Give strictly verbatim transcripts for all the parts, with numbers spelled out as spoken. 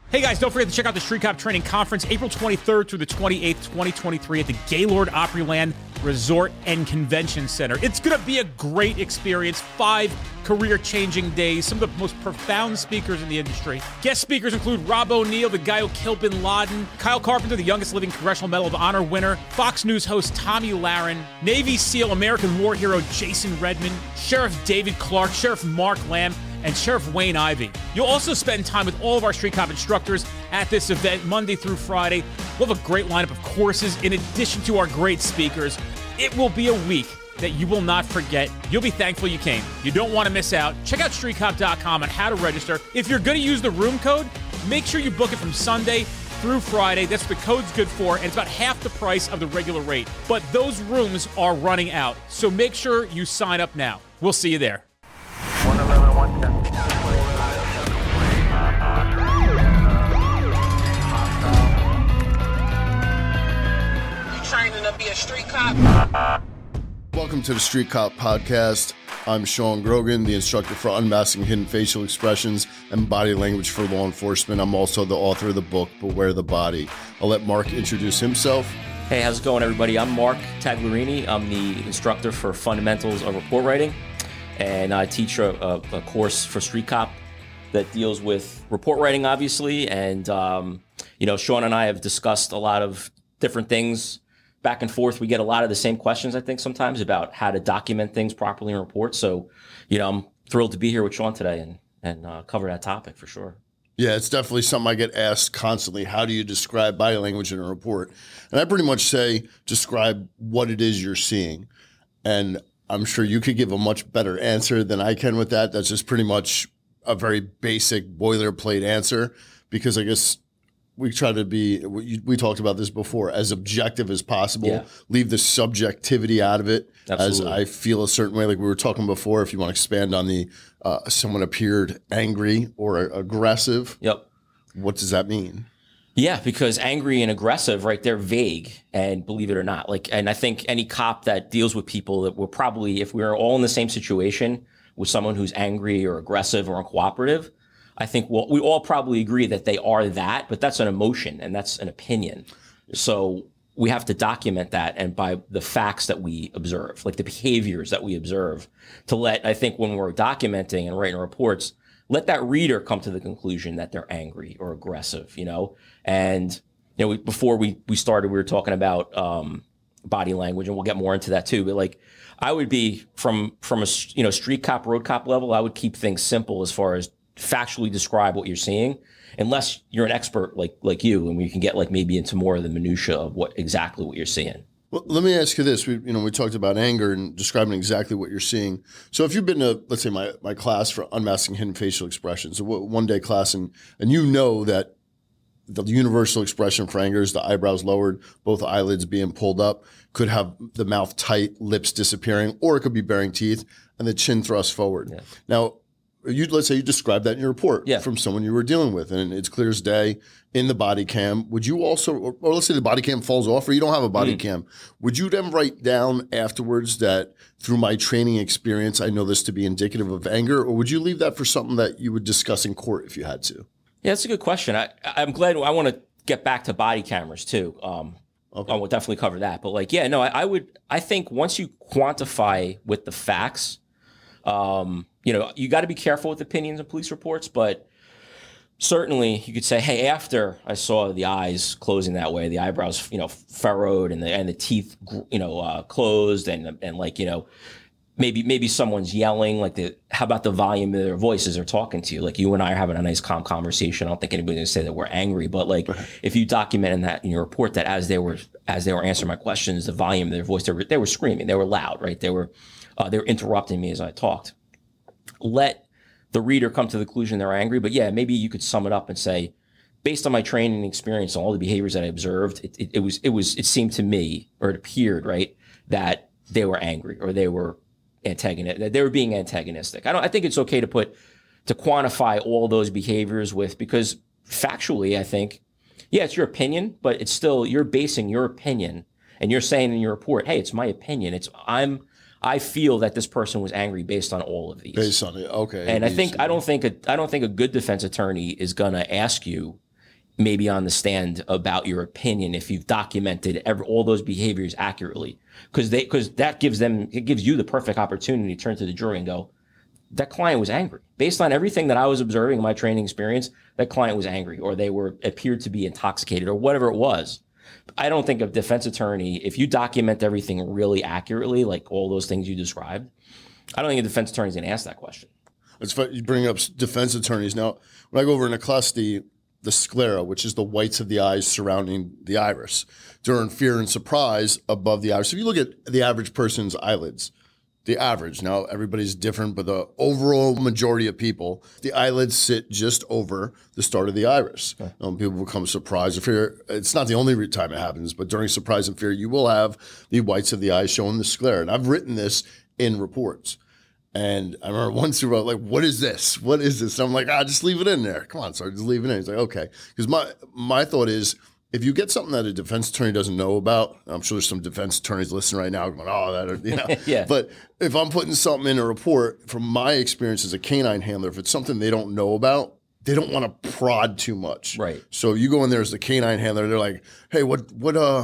Hey guys, don't forget to check out the Street Cop Training Conference April twenty-third through the twenty-eighth, twenty twenty-three at the Gaylord Opryland Resort and Convention Center. It's going to be a great experience. Five career-changing days, some of the most profound speakers in the industry. Guest speakers include Rob O'Neill, the guy who killed Bin Laden, Kyle Carpenter, the youngest living Congressional Medal of Honor winner, Fox News host Tommy Lahren, Navy SEAL American war hero Jason Redman, Sheriff David Clark, Sheriff Mark Lamb, and Sheriff Wayne Ivey. You'll also spend time with all of our Street Cop instructors at this event Monday through Friday. We'll have a great lineup of courses in addition to our great speakers. It will be a week that you will not forget. You'll be thankful you came. You don't want to miss out. Check out street cop dot com on how to register. If you're going to use the room code, make sure you book it from Sunday through Friday. That's what the code's good for, and it's about half the price of the regular rate. But those rooms are running out, so make sure you sign up now. We'll see you there. one eleven, one ten. You training to be a street cop? Welcome to the Street Cop Podcast. I'm Sean Grogan, the instructor for Unmasking Hidden Facial Expressions and Body Language for Law Enforcement. I'm also the author of the book, Beware the Body. I'll let Mark introduce himself. Hey, how's it going, everybody? I'm Mark Tagliarini. I'm the instructor for Fundamentals of Report Writing, and I teach a, a, a course for Street Cop that deals with report writing, obviously, and, um, you know, Sean and I have discussed a lot of different things back and forth. We get a lot of the same questions, I think, sometimes about how to document things properly in reports. So, you know, I'm thrilled to be here with Sean today and, and uh, cover that topic for sure. Yeah, it's definitely something I get asked constantly. How do you describe body language in a report? And I pretty much say, describe what it is you're seeing. And I'm sure you could give a much better answer than I can with that. That's just pretty much a very basic boilerplate answer, because I guess we try to be, we, we talked about this before, as objective as possible. Yeah. Leave the subjectivity out of it. Absolutely. As I feel a certain way, like we were talking before, if you want to expand on the, uh, someone appeared angry or aggressive. Yep. What does that mean? Yeah, because angry and aggressive, right, they're vague, and believe it or not. Like, and I think any cop that deals with people that we're probably, if we're all in the same situation with someone who's angry or aggressive or uncooperative, I think we'll, we all probably agree that they are that, but that's an emotion and that's an opinion. So we have to document that, and by the facts that we observe, like the behaviors that we observe, to let, I think when we're documenting and writing reports, let that reader come to the conclusion that they're angry or aggressive, you know? And, you know, we, before we, we started, we were talking about um, body language, and we'll get more into that too. But like, I would be from, from a, you know, street cop, road cop level, I would keep things simple as far as factually describe what you're seeing, unless you're an expert like, like you, and we can get like maybe into more of the minutia of what exactly what you're seeing. Well, let me ask you this. We, you know, we talked about anger and describing exactly what you're seeing. So if you've been to, let's say, my, my class for Unmasking Hidden Facial Expressions, a one-day class, and, and you know that the universal expression for anger is the eyebrows lowered, both eyelids being pulled up, could have the mouth tight, lips disappearing, or it could be baring teeth, and the chin thrust forward. Yeah. Now, you let's say you described that in your report yeah. from someone you were dealing with, and it's clear as day in the body cam. Would you also, or, or let's say the body cam falls off, or you don't have a body mm. cam, would you then write down afterwards that through my training experience, I know this to be indicative of anger, or would you leave that for something that you would discuss in court if you had to? Yeah, that's a good question. I, I'm glad. I want to get back to body cameras too. Um, okay. I will definitely cover that. But like, yeah, no, I, I would. I think once you quantify with the facts, um, you know, you got to be careful with opinions and police reports. But certainly, you could say, hey, after I saw the eyes closing that way, the eyebrows, you know, furrowed, and the and the teeth, you know, uh, closed, and and like, you know. Maybe maybe someone's yelling, like the how about the volume of their voices are talking to you? Like you and I are having a nice calm conversation. I don't think anybody's gonna say that we're angry, but like if you document in that in your report that as they were as they were answering my questions, the volume of their voice, they were they were screaming, they were loud, right? They were uh, they were interrupting me as I talked. Let the reader come to the conclusion they're angry, but yeah, maybe you could sum it up and say, based on my training and experience and all the behaviors that I observed, it, it, it was it was it seemed to me, or it appeared, right, that they were angry or they were antagonistic. They were being antagonistic. I don't. I think it's okay to put to quantify all those behaviors with, because factually, I think, yeah, it's your opinion, but it's still you're basing your opinion, and you're saying in your report, hey, it's my opinion. It's I'm I feel that this person was angry based on all of these. Based on it, okay. And I think I don't think a, I don't think a good defense attorney is gonna ask you, maybe on the stand about your opinion if you've documented every, all those behaviors accurately, because they because that gives them it gives you the perfect opportunity to turn to the jury and go, that client was angry based on everything that I was observing in my training experience. That client was angry, or they were appeared to be intoxicated, or whatever it was. I don't think a defense attorney, if you document everything really accurately, like all those things you described, I don't think a defense attorney is going to ask that question. It's funny you bring up defense attorneys. Now, when I go over in a class, the the sclera, which is the whites of the eyes surrounding the iris, during fear and surprise above the iris. So if you look at the average person's eyelids, the average, now everybody's different, but the overall majority of people, the eyelids sit just over the start of the iris. Okay. Um, people become surprised or fear. It's not the only time it happens, but during surprise and fear, you will have the whites of the eyes showing the sclera. And I've written this in reports. And I remember one super, like, what is this? What is this? And I'm like, ah, just leave it in there. Come on, sorry, just leave it in. He's like, okay. Because my my thought is, if you get something that a defense attorney doesn't know about, I'm sure there's some defense attorneys listening right now going, oh, that, you know. Yeah. But if I'm putting something in a report, from my experience as a canine handler, if it's something they don't know about, they don't want to prod too much. Right. So you go in there as the canine handler, they're like, hey, what, what, uh,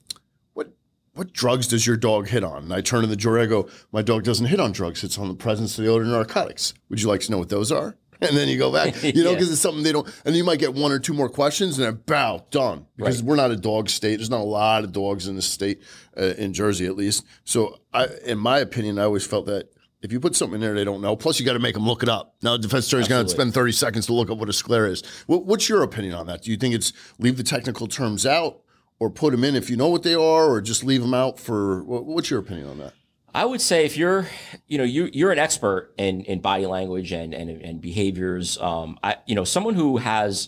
what drugs does your dog hit on? And I turn to the jury, I go, my dog doesn't hit on drugs. It's on the presence of the odor narcotics. Would you like to know what those are? And then you go back, you know, because yeah. it's something they don't, and you might get one or two more questions and then bow, done. Because right. we're not a dog state. There's not a lot of dogs in the state, uh, in Jersey at least. So I, in my opinion, I always felt that if you put something in there they don't know, plus you got to make them look it up. Now, the defense attorney's going to spend thirty seconds to look up what a sclera is. What, what's your opinion on that? Do you think it's leave the technical terms out, or put them in if you know what they are, or just leave them out for, what's your opinion on that? I would say if you're, you know, you, you're an expert in, in body language and, and, and behaviors, um, I, you know, someone who has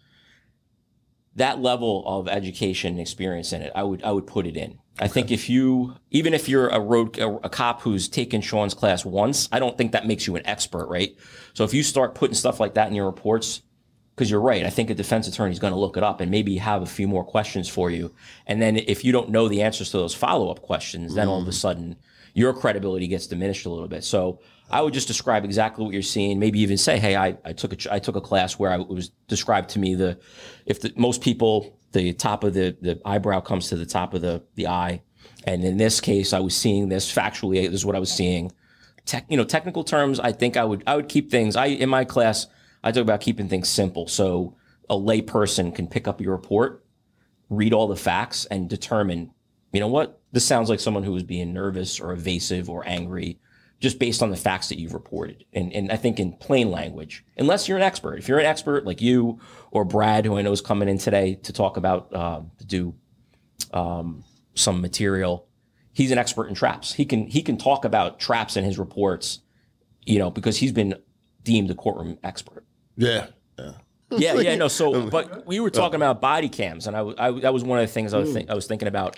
that level of education and experience in it, I would, I would put it in. I okay. think if you, even if you're a road, a, a cop who's taken Sean's class once, I don't think that makes you an expert, right? So if you start putting stuff like that in your reports, because you're right, I think a defense attorney is going to look it up and maybe have a few more questions for you. And then if you don't know the answers to those follow-up questions, mm. then all of a sudden your credibility gets diminished a little bit. So I would just describe exactly what you're seeing. Maybe even say, hey, I, I took a I took a class where I, it was described to me the if the, most people the top of the the eyebrow comes to the top of the the eye, and in this case I was seeing this factually. This is what I was seeing. Tech, you know, technical terms. I think I would I would keep things. I in my class. I talk about keeping things simple so a lay person can pick up your report, read all the facts, and determine, you know what, this sounds like someone who was being nervous or evasive or angry just based on the facts that you've reported. And, and I think in plain language, unless you're an expert. If you're an expert like you or Brad, who I know is coming in today to talk about, uh, to do um, some material, he's an expert in traps. He can he can talk about traps in his reports, you know, because he's been deemed a courtroom expert. Yeah. Yeah. Yeah. Yeah. No. So, but we were talking about body cams, and I, I that was one of the things I was think, I was thinking about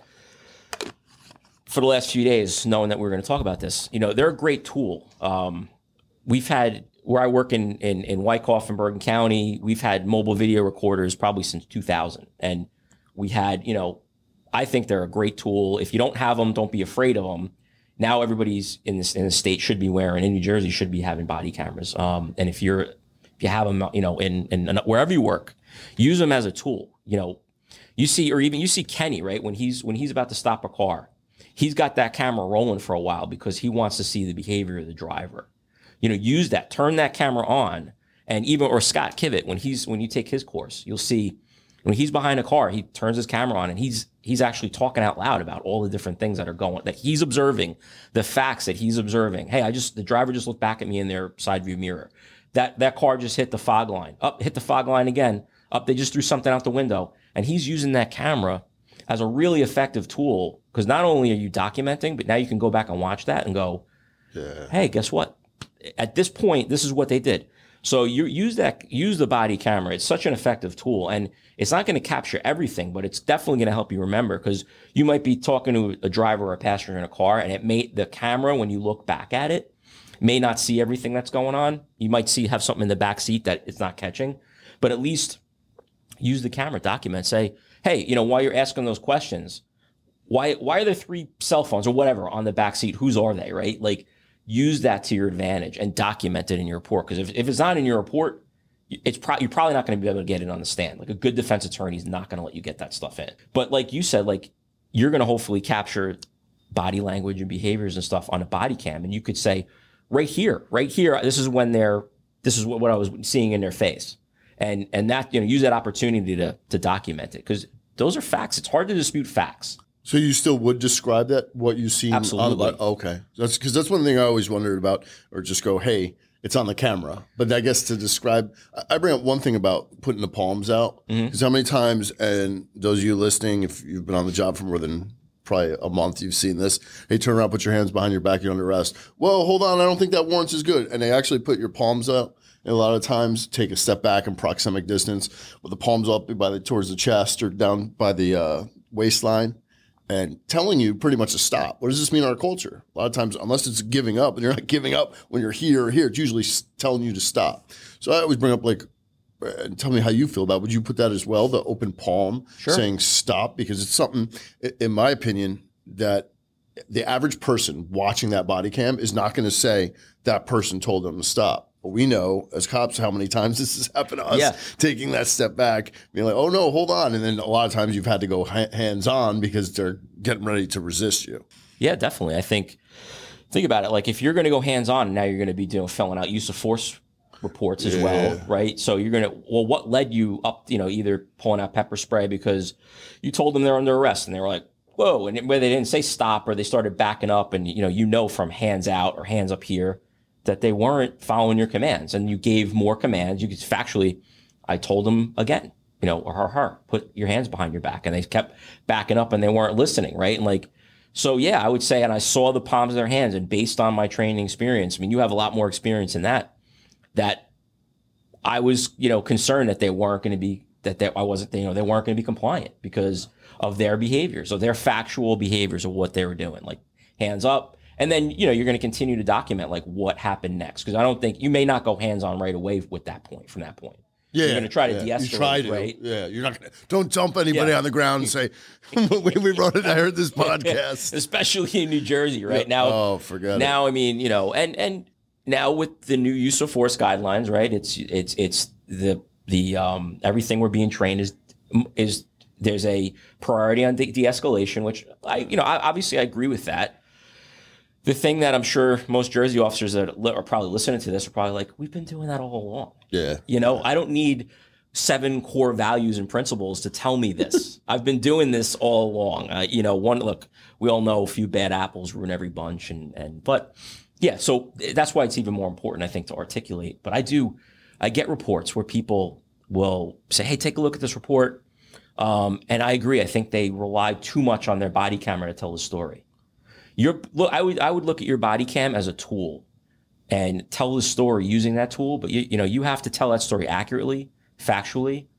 for the last few days, knowing that we were going to talk about this. You know, they're a great tool. Um, we've had where I work in in in Wyckoff and Bergen County, we've had mobile video recorders probably since two thousand, and we had, you know, I think they're a great tool. If you don't have them, don't be afraid of them. Now everybody's in this in the state should be wearing, in New Jersey should be having body cameras. Um, and if you're If you have them, you know, in, in, in wherever you work, use them as a tool. You know, you see, or even you see Kenny, right? When he's when he's about to stop a car, he's got that camera rolling for a while because he wants to see the behavior of the driver. You know, use that, turn that camera on, and even or Scott Kivett, when he's when you take his course, you'll see when he's behind a car, he turns his camera on and he's he's actually talking out loud about all the different things that are going, that he's observing, the facts that he's observing. Hey, I just the driver just looked back at me in their side view mirror. That that car just hit the fog line. Up, hit the fog line again. Up, they just threw something out the window. And he's using that camera as a really effective tool because not only are you documenting, but now you can go back and watch that and go, yeah. Hey, guess what? At this point, this is what they did. So you use that, use the body camera. It's such an effective tool, and it's not going to capture everything, but it's definitely going to help you remember because you might be talking to a driver or a passenger in a car, and it may the camera when you look back at it may not see everything that's going on. You might see have something in the back seat that it's not catching, but at least use the camera, document, say, hey, you know, while you're asking those questions, why why are there three cell phones or whatever on the back seat? Whose are they, right? Like, use that to your advantage and document it in your report. Because if, if it's not in your report, it's pro- you're probably not going to be able to get it on the stand. Like a good defense attorney is not going to let you get that stuff in. But like you said, like you're going to hopefully capture body language and behaviors and stuff on a body cam. And you could say right here, right here, this is when they're, this is what, what I was seeing in their face. And, and that, you know, use that opportunity to, to document it because those are facts. It's hard to dispute facts. So you still would describe that, what you see Absolutely. on the okay. That's because that's one thing I always wondered about, or just go, hey, it's on the camera. But I guess to describe, I bring up one thing about putting the palms out. Because mm-hmm. how many times, and those of you listening, if you've been on the job for more than probably a month, you've seen this. Hey, turn around, put your hands behind your back, you're under arrest. Well, hold on, I don't think that warrants is good. And they actually put your palms out. And a lot of times take a step back in proxemic distance with the palms up by the, towards the chest or down by the uh, waistline. And telling you pretty much to stop. What does this mean in our culture? A lot of times, unless it's giving up, and you're not giving up when you're here or here, it's usually telling you to stop. So I always bring up like, uh, tell me how you feel about it. Would you put that as well, the open palm, sure. saying stop? Because it's something, in my opinion, that the average person watching that body cam is not going to say that person told them to stop. But we know as cops how many times this has happened to us, yeah. taking that step back, being like, oh, no, hold on. And then a lot of times you've had to go ha- hands-on because they're getting ready to resist you. Yeah, definitely. I think, think about it. Like if you're going to go hands-on, now you're going to be doing filling out use of force reports as yeah. well, right? So you're going to, well, what led you up, you know, either pulling out pepper spray because you told them they're under arrest and they were like, whoa, and where they didn't say stop or they started backing up and, you know, you know from hands out or hands up here, that they weren't following your commands and you gave more commands. You could factually, I told them again, you know, or her, her, put your hands behind your back. And they kept backing up and they weren't listening, right? And like, so yeah, I would say, and I saw the palms of their hands and based on my training experience, I mean, you have a lot more experience in that, that I was, you know, concerned that they weren't going to be, that they, I wasn't, you know, they weren't going to be compliant because of their behaviors or their factual behaviors of what they were doing, like hands up. And then, you know, you're going to continue to document like what happened next. Because I don't think you may not go hands on right away with that point from that point. Yeah. You're going to try to yeah. de-escalate, you try to, right? Yeah. You're not going to, don't dump anybody yeah. on the ground and say, we, we wrote it, I heard this podcast. Especially in New Jersey, right? Yeah. Now, oh, forget now, it. I mean, you know, and, and now with the new use of force guidelines, right? It's, it's, it's the, the, um, everything we're being trained is, is there's a priority on de- de-escalation, which I, you know, I, obviously I agree with that. The thing that I'm sure most Jersey officers that are probably listening to this are probably like, we've been doing that all along. Yeah. You know, I don't need seven core values and principles to tell me this. I've been doing this all along. Uh, you know, one, look, we all know a few bad apples ruin every bunch. And, and, but yeah, so that's why it's even more important, I think, to articulate. But I do, I get reports where people will say, hey, take a look at this report. Um, and I agree. I think they rely too much on their body camera to tell the story. Your look, I would I would look at your body cam as a tool and tell the story using that tool. But you you know you have to tell that story accurately, factually,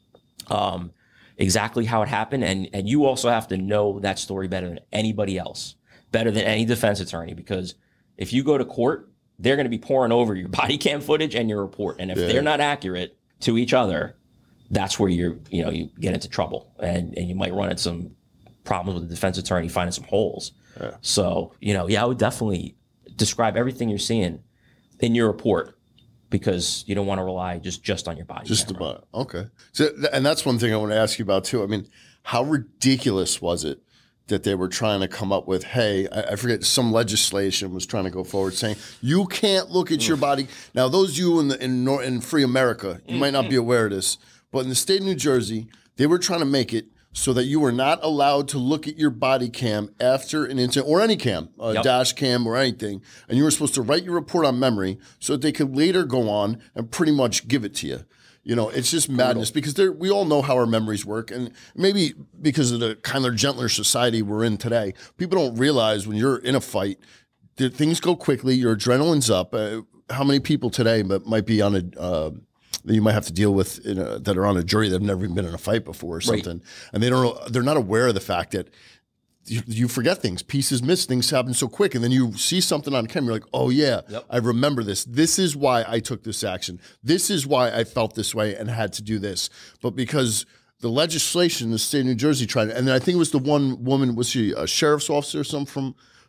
um, exactly how it happened, and and you also have to know that story better than anybody else, better than any defense attorney. Because if you go to court, they're going to be pouring over your body cam footage and your report, and if yeah. they're not accurate to each other, that's where you're you know you get into trouble, and and you might run into some problems with the defense attorney finding some holes. Yeah. So, you know, yeah, I would definitely describe everything you're seeing in your report because you don't want to rely just, just on your body. Just about. Okay. So, and that's one thing I want to ask you about too. I mean, how ridiculous was it that they were trying to come up with, hey, I, I forget, some legislation was trying to go forward saying, you can't look at mm. your body. Now, those of you in, the, in, Nor- in free America, you mm-hmm. might not be aware of this, but in the state of New Jersey, they were trying to make it so that you were not allowed to look at your body cam after an incident, or any cam, a yep. dash cam or anything, and you were supposed to write your report on memory so that they could later go on and pretty much give it to you. You know, it's just madness because we all know how our memories work, and maybe because of the kind of gentler society we're in today, people don't realize when you're in a fight, that things go quickly, your adrenaline's up. Uh, how many people today might be on a uh, that you might have to deal with in a, that are on a jury that have never even been in a fight before or something. Right. And they don't, they're not aware of the fact that you, you forget things, pieces miss, things happen so quick. And then you see something on camera, you're like, oh yeah, yep. I remember this. This is why I took this action. This is why I felt this way and had to do this. But because the legislation in the state of New Jersey tried, and then I think it was the one woman, was she a sheriff's officer or something from,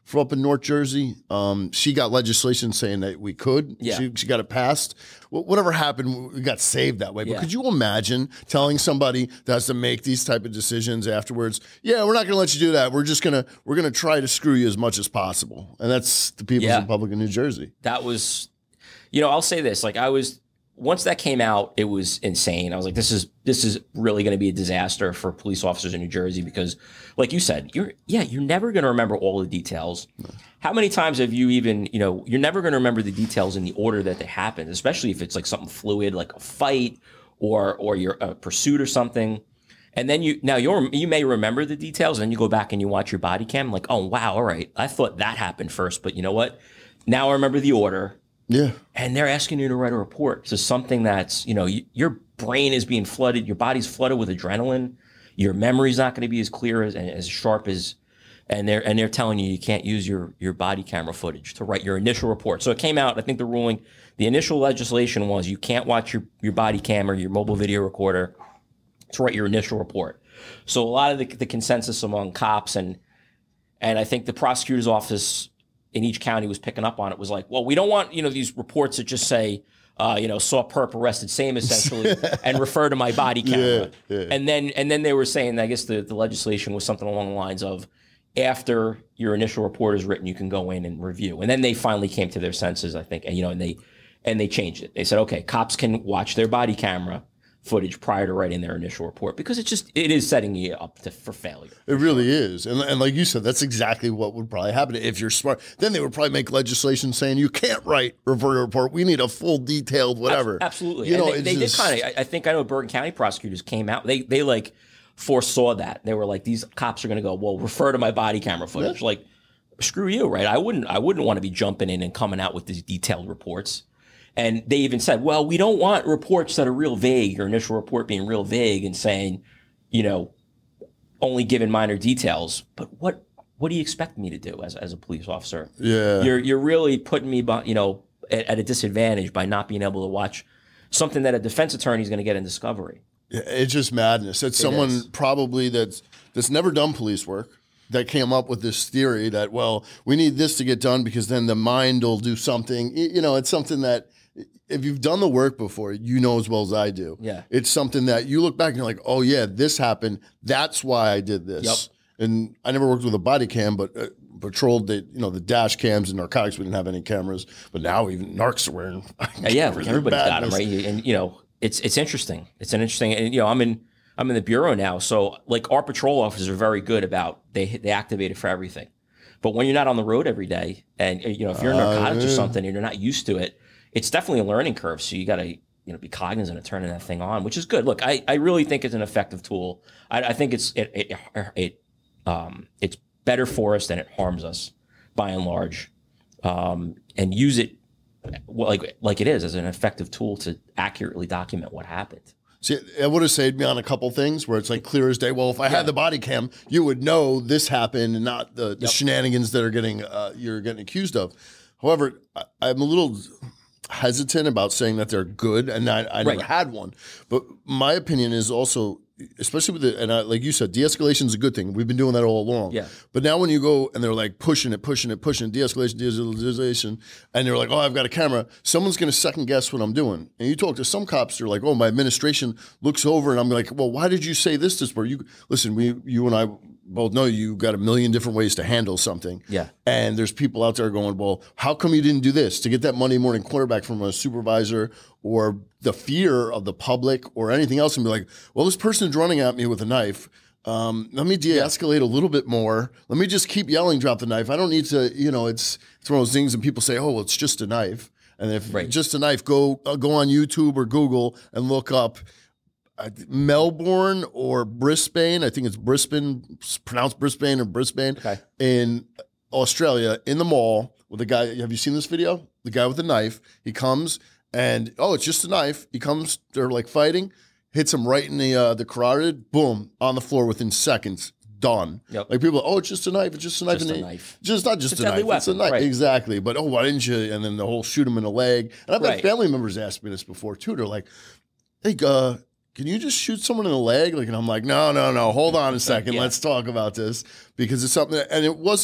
from up in North Jersey. Um, she got legislation saying that we could. Yeah. She, she got it passed. Well, whatever happened, we got saved that way. But Yeah. could you imagine telling somebody that has to make these type of decisions afterwards? Yeah, we're not going to let you do that. We're just going to we're going to try to screw you as much as possible. And that's the People's Yeah. Republic of New Jersey. That was, you know, I'll say this. Like I was, once that came out, it was insane. I was like, this is this is really going to be a disaster for police officers in New Jersey because, like you said, you're yeah, you're never going to remember all the details. No. How many times have you even, you know, you're never going to remember the details in the order that they happened, especially if it's like something fluid, like a fight or or your a pursuit or something. And then you now you're you may remember the details, and then you go back and you watch your body cam, like, oh wow, all right, I thought that happened first, but you know what? Now I remember the order. Yeah. And they're asking you to write a report to something that's, you know, you, your brain is being flooded, your body's flooded with adrenaline, your memory's not going to be as clear as as sharp as, and they're and they're telling you you can't use your your body camera footage to write your initial report. So it came out, I think the ruling, the initial legislation was you can't watch your, your body camera, your mobile video recorder to write your initial report. So a lot of the, the consensus among cops and and I think the prosecutor's office in each county was picking up on it was like, well, we don't want, you know, these reports that just say, uh, you know, saw perp arrested, same essentially, and refer to my body camera. Yeah, yeah. And then and then they were saying, I guess the, the legislation was something along the lines of after your initial report is written, you can go in and review. And then they finally came to their senses, I think, and, you know, and they and they changed it. They said, okay, cops can watch their body camera footage prior to writing their initial report because it's just it is setting you up to, for failure. It really is. And, and like you said, that's exactly what would probably happen if you're smart. Then they would probably make legislation saying you can't write revert a report. We need a full detailed whatever. Absolutely. You and know, they, they just, did kind of, I, I think I know Bergen County prosecutors came out, they they like foresaw that. They were like, these cops are going to go, well, refer to my body camera footage. Yeah. Like, screw you, right? I wouldn't I wouldn't want to be jumping in and coming out with these detailed reports. And they even said, well, we don't want reports that are real vague, your initial report being real vague and saying, you know, only giving minor details. But what what do you expect me to do as, as a police officer? Yeah. You're you're really putting me, you know, at, at a disadvantage by not being able to watch something that a defense attorney is going to get in discovery. It's just madness. It's It someone is. probably that's that's never done police work that came up with this theory that, well, we need this to get done because then the mind will do something. You know, it's something that if you've done the work before, you know as well as I do. Yeah. It's something that you look back and you're like, oh, yeah, this happened. That's why I did this. Yep. And I never worked with a body cam, but uh, patrolled the, you know, the dash cams and narcotics. We didn't have any cameras. But now even narcs are wearing Uh, yeah, cameras. everybody's got them, Madness. right? And, you know, it's it's interesting. It's an interesting, and, you know, I'm in I'm in the bureau now. So, like, our patrol officers are very good about, they they activate it for everything. But when you're not on the road every day, and, you know, if you're in narcotics Uh, or yeah. something and you're not used to it, it's definitely a learning curve. So you got to, you know, be cognizant of turning that thing on, which is good. Look, I, I really think it's an effective tool. I, I think it's it it, it um it's better for us than it harms us, by and large. Um, and use it well, like like it is as an effective tool to accurately document what happened. See, it would have saved me on a couple things where it's like clear as day. Well, if I Yeah. had the body cam, you would know this happened and not the, the Yep. shenanigans that are getting uh, you're getting accused of. However, I, I'm a little hesitant about saying that they're good, and I, I never Right. had one. But my opinion is also, especially with the, and I, like you said, de-escalation is a good thing. We've been doing that all along. Yeah. But now when you go and they're like pushing it, pushing it, pushing it, de-escalation, de-escalation, and they're like, oh, I've got a camera, someone's going to second guess what I'm doing. And you talk to some cops, they're like, oh, my administration looks over, and I'm like, well, why did you say this this way? You listen, we, you and I both know you got a million different ways to handle something. Yeah. And there's people out there going, well, how come you didn't do this to get that Monday morning quarterback from a supervisor or the fear of the public or anything else, and be like, well, this person's running at me with a knife. Um, let me de-escalate a little bit more. Let me just keep yelling, drop the knife. I don't need to, you know, it's, it's one of those things and people say, oh, well, it's just a knife. And if Right. just a knife, go uh, go on YouTube or Google and look up uh, Melbourne or Brisbane. I think it's Brisbane, it's pronounced Brisbane or Brisbane Okay. in Australia in the mall with a guy. Have you seen this video? The guy with the knife. He comes and, oh, it's just a knife. He comes, they're like fighting, hits him right in the uh, the carotid, boom, on the floor within seconds. Done. Yep. Like people, oh, it's just a knife. It's just a knife. Just and a they- knife. Just not just It's a a knife. deadly It's a weapon, knife. right. Exactly. But oh, why didn't you? And then the whole shoot him in the leg. And I've had Right. family members ask me this before too. They're like, hey, uh, can you just shoot someone in the leg? Like, and I'm like, no, no, no. Hold on a second. Yeah. Let's talk about this because it's something. That, and it wasn't.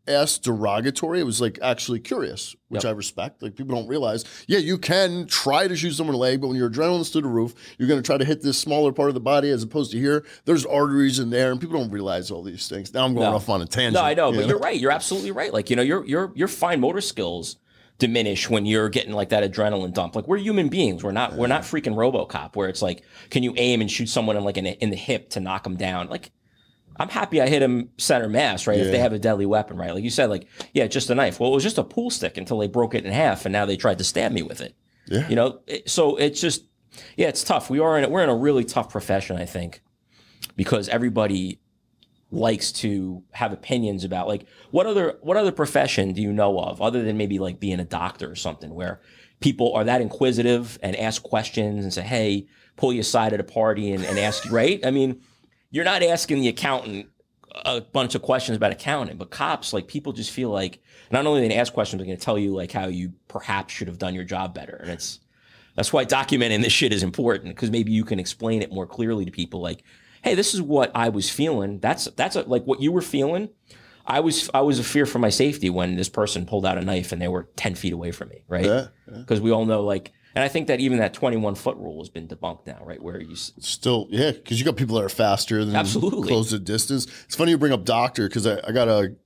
asked derogatory. It was like actually curious, which Yep. I respect. Like people don't realize, yeah, you can try to shoot someone in the leg, but when your adrenaline's through the roof, you're going to try to hit this smaller part of the body as opposed to here. There's arteries in there, and people don't realize all these things. Now I'm going No. off on a tangent. No, I know, you but you're right. You're absolutely right. Like, you know, your your your fine motor skills diminish when you're getting like that adrenaline dump. Like we're human beings. We're not we're not freaking RoboCop where it's like, can you aim and shoot someone in like in, in the hip to knock them down? Like I'm happy I hit him center mass, right? Yeah. If they have a deadly weapon, right? Like you said, like, yeah, just a knife. Well, it was just a pool stick until they broke it in half and now they tried to stab me with it. Yeah. You know, it, so it's just, yeah, it's tough. We are in, we're in a really tough profession, I think, because everybody likes to have opinions about like what other what other profession do you know of other than maybe like being a doctor or something where people are that inquisitive and ask questions and say, hey, pull you aside at a party and, and ask you, right? I mean, you're not asking the accountant a bunch of questions about accounting, but cops, like people just feel like not only they ask questions, they're going to tell you like how you perhaps should have done your job better. And it's, that's why documenting this shit is important because maybe you can explain it more clearly to people like, hey, this is what I was feeling. That's, that's a, like what you were feeling. I was, I was a fear for my safety when this person pulled out a knife and they were ten feet away from me. Right. Yeah. Because we all know like, and I think that even that twenty-one foot rule has been debunked now, right? Where you s- Still, yeah, because you got people that are faster than Absolutely. close the distance. It's funny you bring up doctor because I, I got a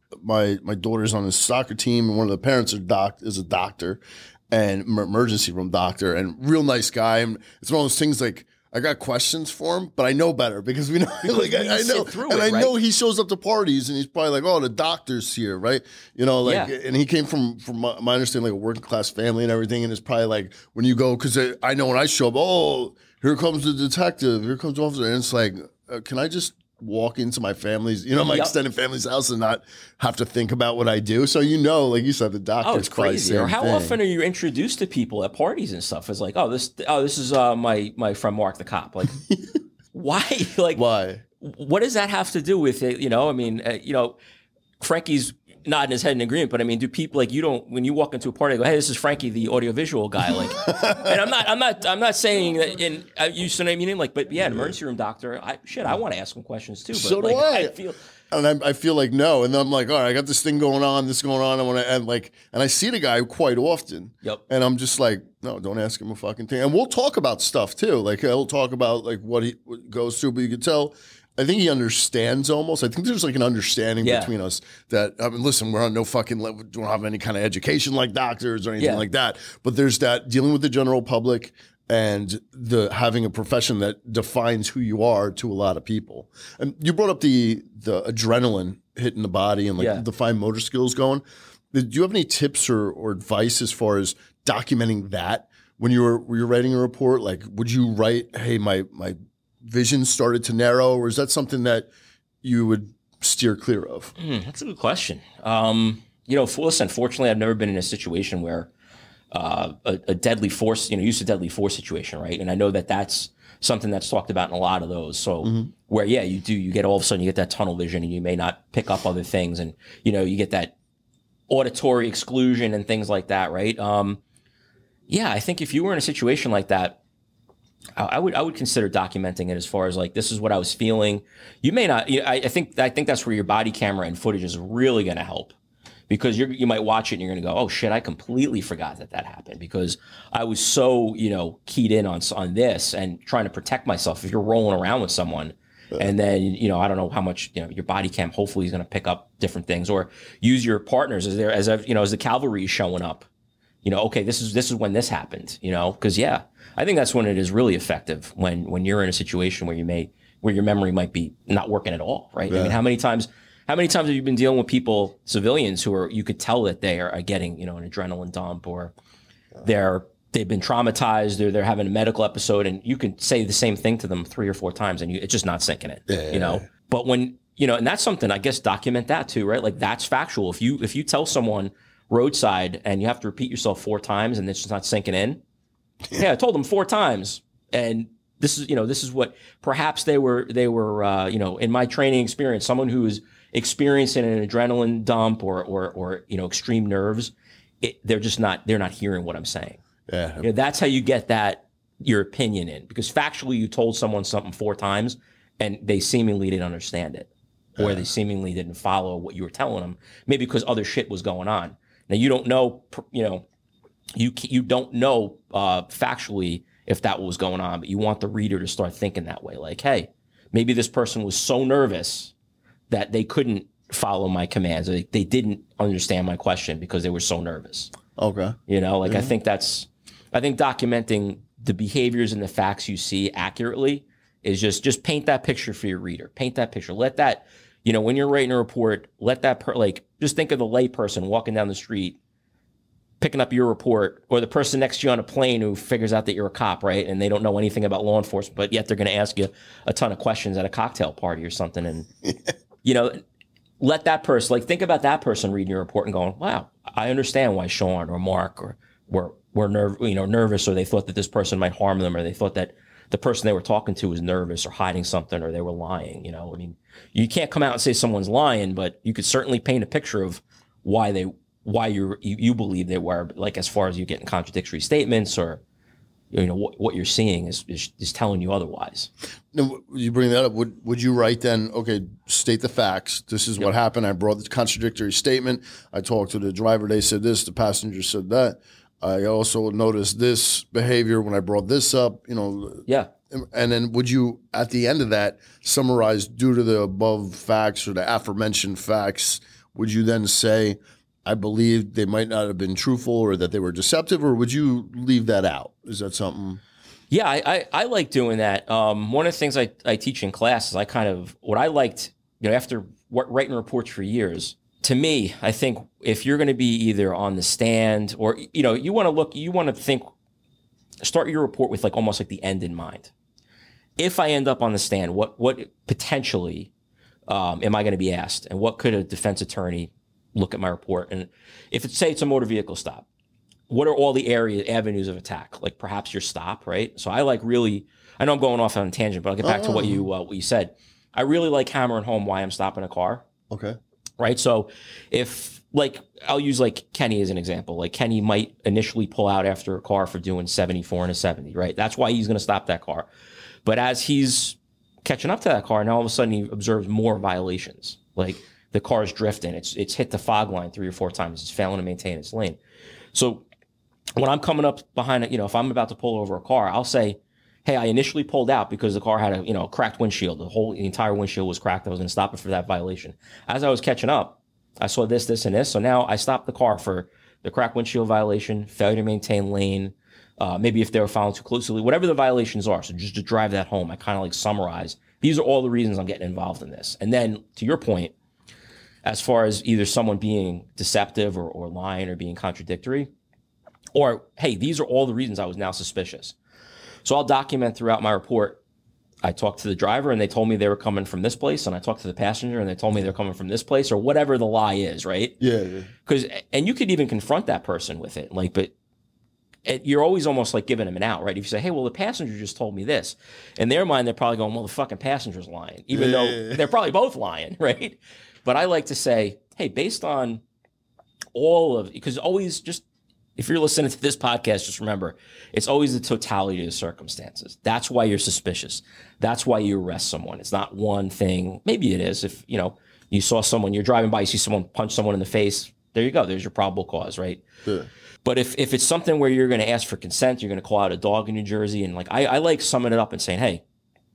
my my daughter's on a soccer team and one of the parents are doc is a doctor and em- emergency room doctor and real nice guy. And it's one of those things like I got questions for him, but I know better because we know like we I, I sit know through and it, I right? know he shows up to parties and he's probably like, oh, the doctor's here, right? You know, like Yeah. and he came from from my, my understanding like a working class family and everything, and it's probably like when you go because I, I know when I show up, oh, here comes the detective, here comes the officer, and it's like, uh, can I just walk into my family's, you know, my Yep. extended family's house and not have to think about what I do? So you know, like you said, the doctor's Oh, it's probably crazy. same Or how thing. often are you introduced to people at parties and stuff? It's like, oh, this, oh, this is uh, my my friend Mark the cop. Like, why? Like, Why? what does that have to do with it? You know, I mean, uh, you know, Frankie's nodding his head in agreement, but I mean, do people like you don't when you walk into a party, they go, hey, this is Frankie, the audiovisual guy. Like, and I'm not, I'm not, I'm not saying that in uh, you know what I mean? Like, but yeah, an emergency room doctor, I shit, I want to ask him questions too. But So do like, I. I feel. And I, I feel like no, and then I'm like, all right, I got this thing going on, this going on. I want to, and like, and I see the guy quite often. Yep. And I'm just like, no, don't ask him a fucking thing. And we'll talk about stuff too. Like he'll talk about like what he what goes through, but you can tell. I think he understands almost. I think there's like an understanding Yeah. between us that I mean, listen, we're on no fucking level, don't have any kind of education like doctors or anything Yeah. like that. But there's that dealing with the general public and the having a profession that defines who you are to a lot of people. And you brought up the the adrenaline hitting the body and like Yeah. the fine motor skills going. Do you have any tips or, or advice as far as documenting that when you were when you're writing a report? Like, would you write, "Hey, my my vision started to narrow," or is that something that you would steer clear of? Hmm, that's a good question. Um, you know, for, listen, fortunately, I've never been in a situation where uh, a, a deadly force, you know, use a deadly force situation, right? And I know that that's something that's talked about in a lot of those. So where, yeah, you do, you get all of a sudden, you get that tunnel vision and you may not pick up other things. And, you know, you get that auditory exclusion and things like that, right? Um, yeah, I think if you were in a situation like that, I I would I would consider documenting it as far as like this is what I was feeling. You may not. You know, I, I think I think that's where your body camera and footage is really going to help because you you might watch it and you're going to go, oh shit, I completely forgot that that happened because I was so you know keyed in on on this and trying to protect myself. If you're rolling around with someone. And then, you know, I don't know how much, you know, your body cam hopefully is going to pick up different things or use your partners as there, as, I've, you know, as the cavalry is showing up, you know, okay, this is, this is when this happened, you know, cause yeah, I think that's when it is really effective when, when you're in a situation where you may, where your memory might be not working at all. Right. Yeah. I mean, how many times, how many times have you been dealing with people, civilians who are, you could tell that they are getting, you know, an adrenaline dump or they're, they've been traumatized or they're having a medical episode and you can say the same thing to them three or four times and you, it's just not sinking in, Yeah, you know? yeah. But when, you know, and that's something, I guess, document that too, right? Like that's factual. If you, if you tell someone roadside and you have to repeat yourself four times and it's just not sinking in. Yeah. I told them four times. And this is, you know, this is what perhaps they were, they were, uh, you know, in my training experience, someone who is experiencing an adrenaline dump or, or, or, you know, extreme nerves, it, they're just not, they're not hearing what I'm saying. Yeah. You know, that's how you get that your opinion in because factually you told someone something four times and they seemingly didn't understand it. or they seemingly didn't follow what you were telling them, maybe because other shit was going on. Now you don't know, you know, you you don't know uh, factually if that was going on, but you want the reader to start thinking that way. Like, hey, maybe this person was so nervous that they couldn't follow my commands. They, they didn't understand my question because they were so nervous. Okay. You know, like Yeah. I think that's, I think documenting the behaviors and the facts you see accurately is just, just paint that picture for your reader. Paint that picture. Let that, you know, when you're writing a report, let that, per, like, just think of the lay person walking down the street, picking up your report, or the person next to you on a plane who figures out that you're a cop, right? And they don't know anything about law enforcement, but yet they're going to ask you a ton of questions at a cocktail party or something. And, you know, let that person, like, think about that person reading your report and going, wow, I understand why Sean or Mark or were, were nerv- you know, nervous, or they thought that this person might harm them, or they thought that the person they were talking to was nervous or hiding something, or they were lying. You know, I mean, you can't come out and say someone's lying, but you could certainly paint a picture of why they, why you're, you you believe they were, like, as far as you getting contradictory statements, or, you know, what, what you're seeing is, is is telling you otherwise. Now, you bring that up. Would would you write then? Okay, state the facts. This is what happened. I brought the contradictory statement. I talked to the driver. They said this. The passenger said that. I also noticed this behavior when I brought this up. You know. Yeah. And then would you, at the end of that, summarize, due to the above facts or the aforementioned facts, would you then say, I believe they might not have been truthful or that they were deceptive, or would you leave that out? Is that something? Yeah, I, I, I like doing that. Um, one of the things I, I teach in class is I kind of, what I liked, you know, after writing reports for years, to me, I think if you're going to be either on the stand or, you know, you want to look, you want to think, start your report with like almost like the end in mind. If I end up on the stand, what, what potentially um, am I going to be asked? And what could a defense attorney look at my report? And if it's, say it's a motor vehicle stop, what are all the area avenues of attack? Like perhaps your stop, right? So I like really, I know I'm going off on a tangent, but I'll get back oh. to what you uh, what you said. I really like hammering home why I'm stopping a car. Okay. Right. So if, like, I'll use like Kenny as an example. Like Kenny might initially pull out after a car for doing seventy-four and a seventy, right? That's why he's going to stop that car. But as he's catching up to that car, now all of a sudden he observes more violations. Like the car's drifting. It's it's hit the fog line three or four times. It's failing to maintain its lane. So when I'm coming up behind it, you know, if I'm about to pull over a car, I'll say, hey, I initially pulled out because the car had a, you know, cracked windshield. The whole, the entire windshield was cracked. I was going to stop it for that violation. As I was catching up, I saw this, this, and this. So now I stopped the car for the cracked windshield violation, failure to maintain lane, uh, maybe if they were following too closely, whatever the violations are. So just to drive that home, I kind of like summarize. These are all the reasons I'm getting involved in this. And then to your point, as far as either someone being deceptive or, or lying or being contradictory, or, hey, these are all the reasons I was now suspicious. So I'll document throughout my report. I talked to the driver and they told me they were coming from this place, and I talked to the passenger and they told me they're coming from this place, or whatever the lie is, right? Yeah, yeah. Because, and you could even confront that person with it, like, but it, you're always almost like giving them an out, right? If you say, hey, well, the passenger just told me this, in their mind, they're probably going, well, the fucking passenger's lying, even yeah, though yeah, yeah. they're probably both lying, right? But I like to say, hey, based on all of, because always just, if you're listening to this podcast, just remember, it's always the totality of the circumstances. That's why you're suspicious. That's why you arrest someone. It's not one thing. Maybe it is. If, you know, you saw someone, you're driving by, you see someone punch someone in the face, there you go. There's your probable cause, right? Yeah. But if, if it's something where you're going to ask for consent, you're going to call out a dog in New Jersey, and like, I, I like summing it up and saying, hey,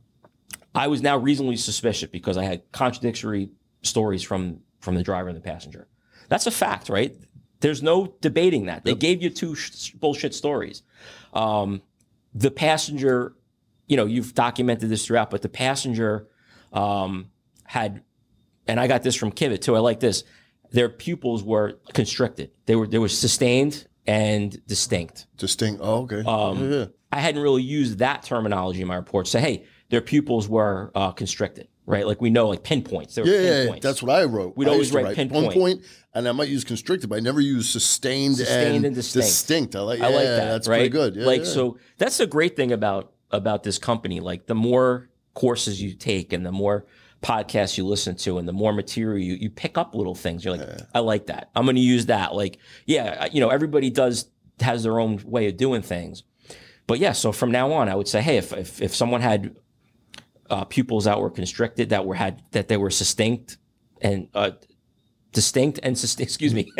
I was now reasonably suspicious because I had contradictory stories from, from the driver and the passenger. That's a fact, right? There's no debating that. They yep. gave you two sh- bullshit stories. Um, the passenger, you know, you've documented this throughout, but the passenger um, had, and I got this from Kivit too. I like this. Their pupils were constricted. They were they were sustained and distinct. Distinct. Oh, okay. Um, yeah. I hadn't really used that terminology in my report. Say, hey, their pupils were uh, constricted. Right, like we know, like pinpoints. There were yeah, pinpoints. Yeah, that's what I wrote. We'd I always used to write, write pinpoint. One point, and I might use constricted, but I never use sustained, sustained and, and distinct. distinct. I like, yeah, I like that. That's right? pretty good. Yeah, like yeah. so, that's the great thing about about this company. Like the more courses you take, and the more podcasts you listen to, and the more material you you pick up little things. You're like, yeah. I like that. I'm going to use that. Like, yeah, you know, everybody does has their own way of doing things, but yeah. So from now on, I would say, hey, if if, if someone had uh, pupils that were constricted, that were had that they were succinct and uh, distinct and sustain, excuse me,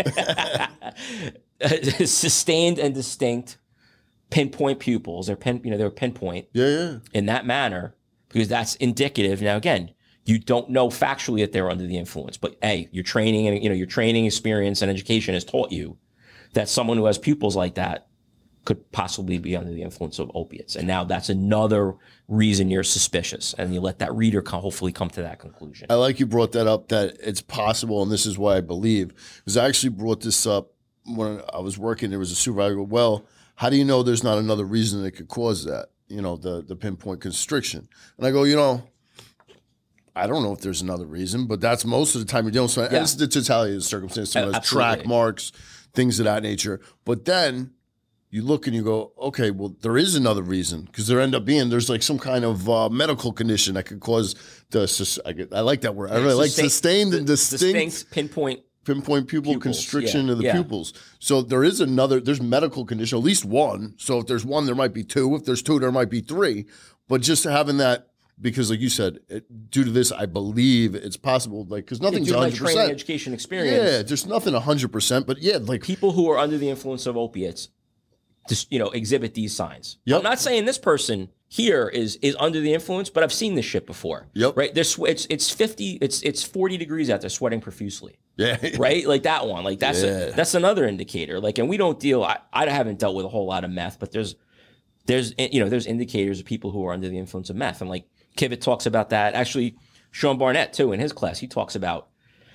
sustained and distinct pinpoint pupils. They're pin, you know, they were pinpoint. Yeah, yeah. In that manner, because that's indicative. Now, again, you don't know factually that they're under the influence, but hey, your training and you know your training experience and education has taught you that someone who has pupils like that could possibly be under the influence of opiates. And now that's another reason you're suspicious, and you let that reader come, hopefully come to that conclusion. I like you brought that up, that it's possible, and this is why I believe, because I actually brought this up when I was working. There was a supervisor go, well, how do you know there's not another reason that could cause that, you know, the, the pinpoint constriction? And I go, you know, I don't know if there's another reason, but that's most of the time you're dealing with something. Yeah. And it's the totality of the circumstance. Someone has Absolutely. track marks, things of that nature. But then you look and you go, okay, well, there is another reason, because there end up being, there's like some kind of uh, medical condition that could cause the, sus- I, get, I like that word. I really like sustained and distinct, distinct pinpoint pinpoint pupil pupils, constriction yeah, of the yeah. pupils. So there is another, there's medical condition, at least one. So if there's one, there might be two. If there's two, there might be three. But just having that, because like you said, it, due to this, I believe it's possible, like, because nothing's due to one my hundred training percent. education experience. Yeah, there's nothing one hundred percent, but yeah, like, People who are under the influence of opiates, just you know, exhibit these signs. Yep. I'm not saying this person here is is under the influence, but I've seen this shit before. Yep. Right? There's it's it's fifty, it's it's forty degrees out there, sweating profusely. yeah. Right? Like that one. Like that's Yeah. a, that's another indicator. Like, and we don't deal. I, I haven't dealt with a whole lot of meth, but there's there's you know there's indicators of people who are under the influence of meth, and like Kivett talks about that. Actually, Sean Barnett too in his class, he talks about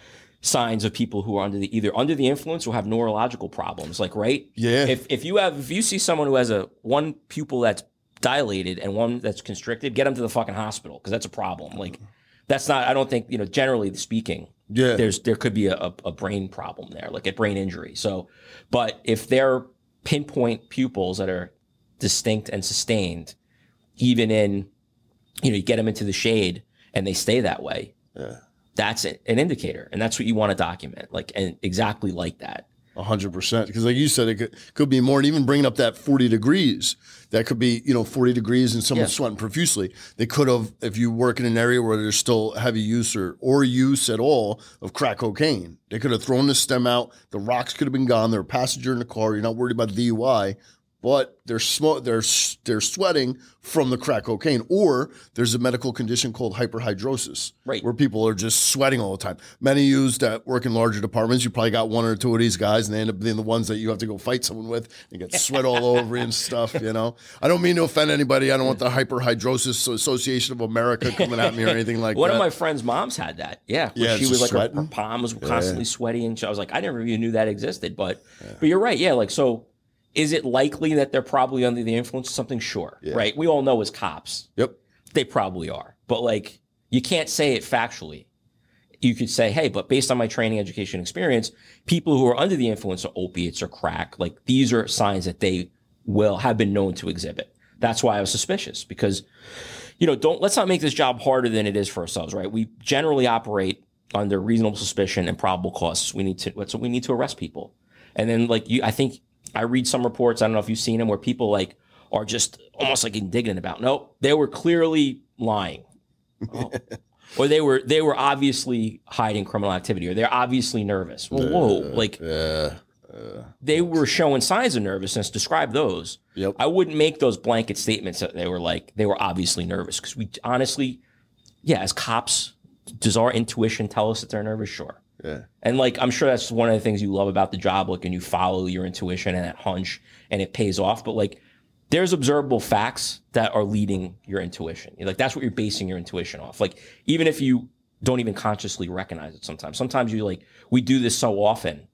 signs of people who are under the either under the influence or have neurological problems. Like, right? Yeah. If if you have if you see someone who has a one pupil that's dilated and one that's constricted, get them to the fucking hospital, because that's a problem. Like, that's not. I don't think you know. Generally speaking, Yeah. there's there could be a, a, a brain problem there, like a brain injury. So, but if they're pinpoint pupils that are distinct and sustained, even in you know you get them into the shade and they stay that way. Yeah. That's an indicator, and that's what you want to document, like and exactly like that. A hundred percent, because like you said, it could, could be more. And even bringing up that forty degrees, that could be you know forty degrees and someone's Yeah. sweating profusely. They could have, if you work in an area where there's still heavy use or or use at all of crack cocaine, they could have thrown the stem out. The rocks could have been gone. They're a passenger in the car. You're not worried about D U I. But they're sm- they're they're sweating from the crack cocaine, or there's a medical condition called hyperhidrosis, Right. where people are just sweating all the time. Many of you that work in larger departments, you probably got one or two of these guys, and they end up being the ones that you have to go fight someone with and get sweat all over you and stuff. You know, I don't mean to offend anybody. I don't want the Hyperhidrosis Association of America coming at me or anything like One that. of my friends' moms had that. Yeah, Yeah, she it's was just like her, her sweating. palm was constantly sweaty, and I was like, I never even knew that existed. But but you're right. Yeah, like so. Is it likely that they're probably under the influence of something? Sure. Yeah. Right. We all know as cops, Yep. they probably are. But like, you can't say it factually. You could say, hey, but based on my training, education, experience, people who are under the influence of opiates or crack, like these are signs that they will have been known to exhibit. That's why I was suspicious, because, you know, don't let's not make this job harder than it is for ourselves, right? We generally operate under reasonable suspicion and probable cause. We need to that's what we need to arrest people. And then like you, I think. I read some reports, I don't know if you've seen them, where people like are just almost like indignant about, no, they were clearly lying. Oh. Or they were they were obviously hiding criminal activity, or they're obviously nervous. Well, whoa, like Yeah. Uh, they were showing signs of nervousness. Describe those. Yep. I wouldn't make those blanket statements that they were like, they were obviously nervous, because we honestly, yeah, as cops, does our intuition tell us that they're nervous? Sure. yeah. And like, I'm sure that's one of the things you love about the job, like, and you follow your intuition and that hunch, and it pays off. But like, there's observable facts that are leading your intuition. Like, that's what you're basing your intuition off. Like, even if you don't even consciously recognize it sometimes. Sometimes you like, we do this so often.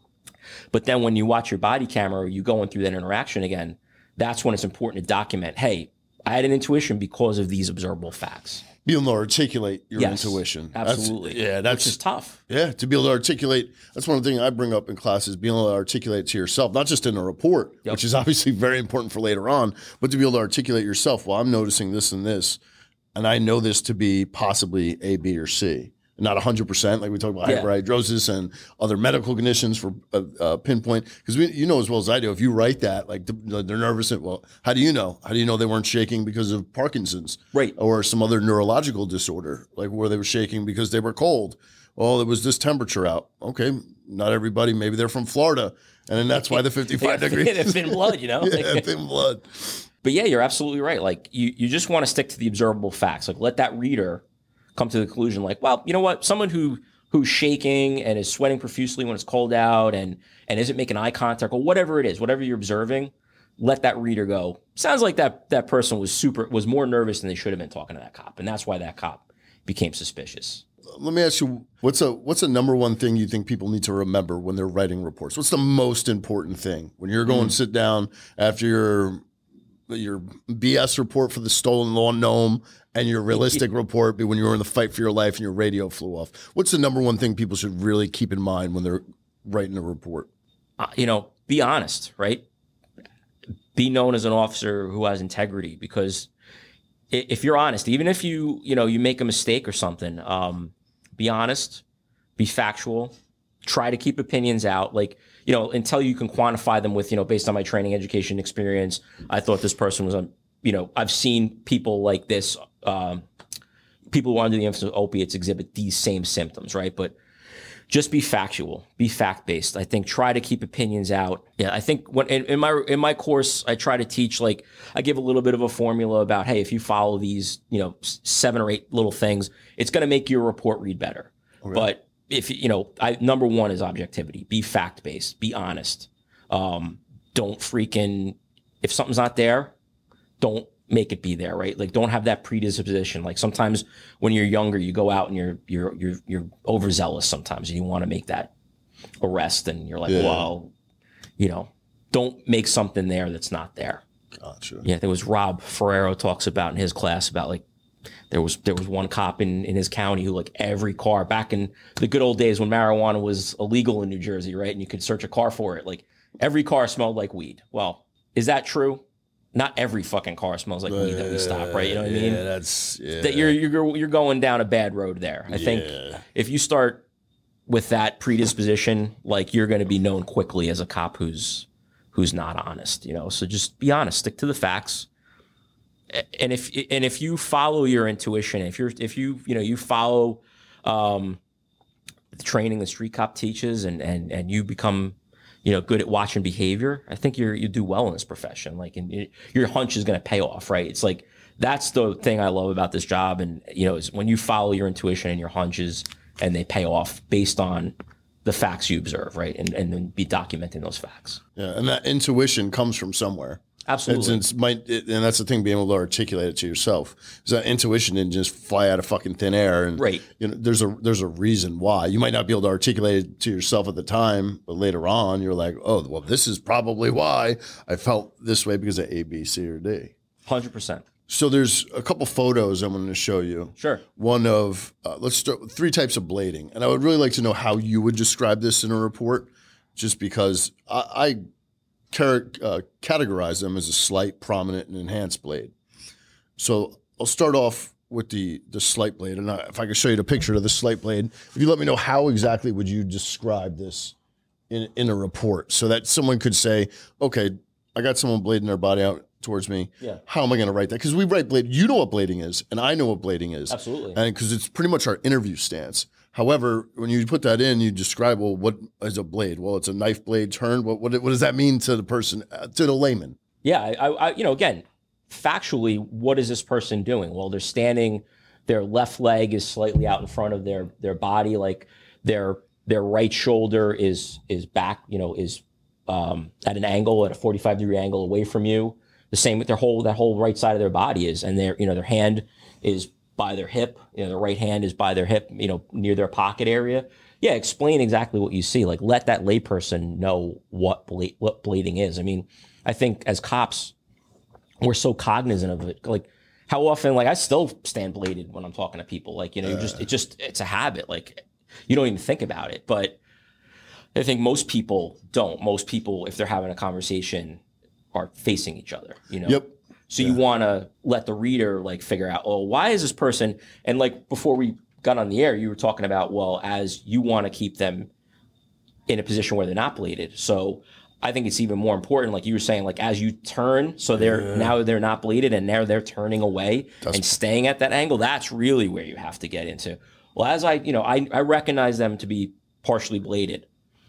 But then when you watch your body camera, or you going through that interaction again, that's when it's important to document, hey, I had an intuition because of these observable facts. Be able to articulate your Yes, intuition. Absolutely. That's, yeah, that's Which is tough. Yeah, to be able to articulate. That's one of the things I bring up in classes, being able to articulate to yourself, not just in a report, Yep. which is obviously very important for later on, but to be able to articulate yourself, well, I'm noticing this and this, and I know this to be possibly A, B, or C. not one hundred percent, like we talked about Yeah. hyperhidrosis and other medical conditions for uh, uh, pinpoint. Because you know as well as I do, if you write that, like they're nervous, and, well, how do you know? How do you know they weren't shaking because of Parkinson's? Right. Or some other neurological disorder, like where they were shaking because they were cold. Oh, it was this temperature out. Okay, not everybody. Maybe they're from Florida, and then that's why the fifty-five degrees. Yeah, thin blood, you know? Yeah, thin blood. But yeah, you're absolutely right. Like you, you just want to stick to the observable facts. Like let that reader come to the conclusion, like, well, you know what? Someone who who's shaking and is sweating profusely when it's cold out and and isn't making eye contact or whatever it is, whatever you're observing, let that reader go. Sounds like that that person was super was more nervous than they should have been talking to that cop, and that's why that cop became suspicious. Let me ask you, what's a what's a number one thing you think people need to remember when they're writing reports? What's the most important thing when you're going Mm. to sit down after your your B S report for the stolen lawn gnome and your realistic report when you were in the fight for your life and your radio flew off? What's the number one thing people should really keep in mind when they're writing a report? Uh, you know, be honest, right? Be known as an officer who has integrity, because i- if you're honest, even if you, you know, you make a mistake or something, um, be honest, be factual, try to keep opinions out. Like, you know, until you can quantify them with, you know, based on my training, education, experience, I thought this person was on, you know, I've seen people like this, um, people who are under the influence of opiates exhibit these same symptoms, right? But just be factual, be fact-based. I think try to keep opinions out. Yeah, I think when in, in my in my course, I try to teach, like, I give a little bit of a formula about, hey, if you follow these, you know, s- seven or eight little things, it's going to make your report read better. But if, you know, I, number one is objectivity. Be fact-based, be honest. Um, don't freaking, if something's not there, don't make it be there, right? Like, don't have that predisposition. Like, sometimes when you're younger, you go out and you're you're you're you're overzealous sometimes, and you want to make that arrest, and you're like, Yeah. well, you know, don't make something there that's not there. Gotcha. Yeah, there was Rob Ferrero talks about in his class about, like, there was there was one cop in in his county who, like, every car back in the good old days when marijuana was illegal in New Jersey, right? And you could search a car for it. Like, every car smelled like weed. Well, is that true? Not every fucking car smells like weed that we stop, right? You know what I mean? Yeah, that's yeah. That you're you're you're going down a bad road there. I think Yeah. if you start with that predisposition, like, you're going to be known quickly as a cop who's who's not honest. You know, so just be honest, stick to the facts. A- And if and if you follow your intuition, if you're if you you know you follow um, the training the street cop teaches, and and and you become, you know, good at watching behavior, I think you're you do well in this profession. Like, and it, your hunch is going to pay off, right? It's like, that's the thing I love about this job, and, you know, is when you follow your intuition and your hunches, and they pay off based on the facts you observe, right? And and then be documenting those facts. Yeah, and that intuition comes from somewhere. Absolutely. It's, it's might, it, and that's the thing, being able to articulate it to yourself. Is that intuition didn't just fly out of fucking thin air. And, Right. you know, there's a there's a reason why. You might not be able to articulate it to yourself at the time, but later on, you're like, oh, well, this is probably why I felt this way, because of A, B, C, or D. one hundred percent. So there's a couple photos I'm going to show you. Sure. One of, uh, let's start with three types of blading. And I would really like to know how you would describe this in a report, just because I, I char- uh, categorize them as a slight, prominent, and enhanced blade. So I'll start off with the, the slight blade. And I, if I could show you the picture of the slight blade, if you let me know how exactly would you describe this in, in a report, so that someone could say, okay, I got someone blading their body out towards me. Yeah. How am I going to write that? Because we write blade. You know what blading is, and I know what blading is. Absolutely. And because it's pretty much our interview stance. However, when you put that in, you describe, well, what is a blade? Well, it's a knife blade turned. What what, what does that mean to the person, uh, to the layman? Yeah, I, I, I- you know, again, factually, what is this person doing? Well, they're standing. Their left leg is slightly out in front of their their body, like their their right shoulder is is back. You know, is um, at an angle, at a forty-five degree angle away from you. The same with their whole that whole right side of their body is, and their you know their hand is by their hip. You know, their right hand is by their hip. You know, near their pocket area. Yeah, explain exactly what you see. Like, let that layperson know what bla- what blading is. I mean, I think as cops, we're so cognizant of it. Like, how often, like, I still stand bladed when I'm talking to people. Like, you know, you just it just it's a habit. Like, you don't even think about it. But I think most people don't. Most people, if they're having a conversation, are facing each other. You know. Yep. So you want to let the reader, like, figure out, oh, why is this person? And, like, before we got on the air, you were talking about, well, as you want to keep them in a position where they're not bladed. So I think it's even more important, like you were saying, like as you turn, so they're yeah. now they're not bladed and now they're turning away that's and staying at that angle. That's really where you have to get into. Well, as I, you know, I, I recognize them to be partially bladed.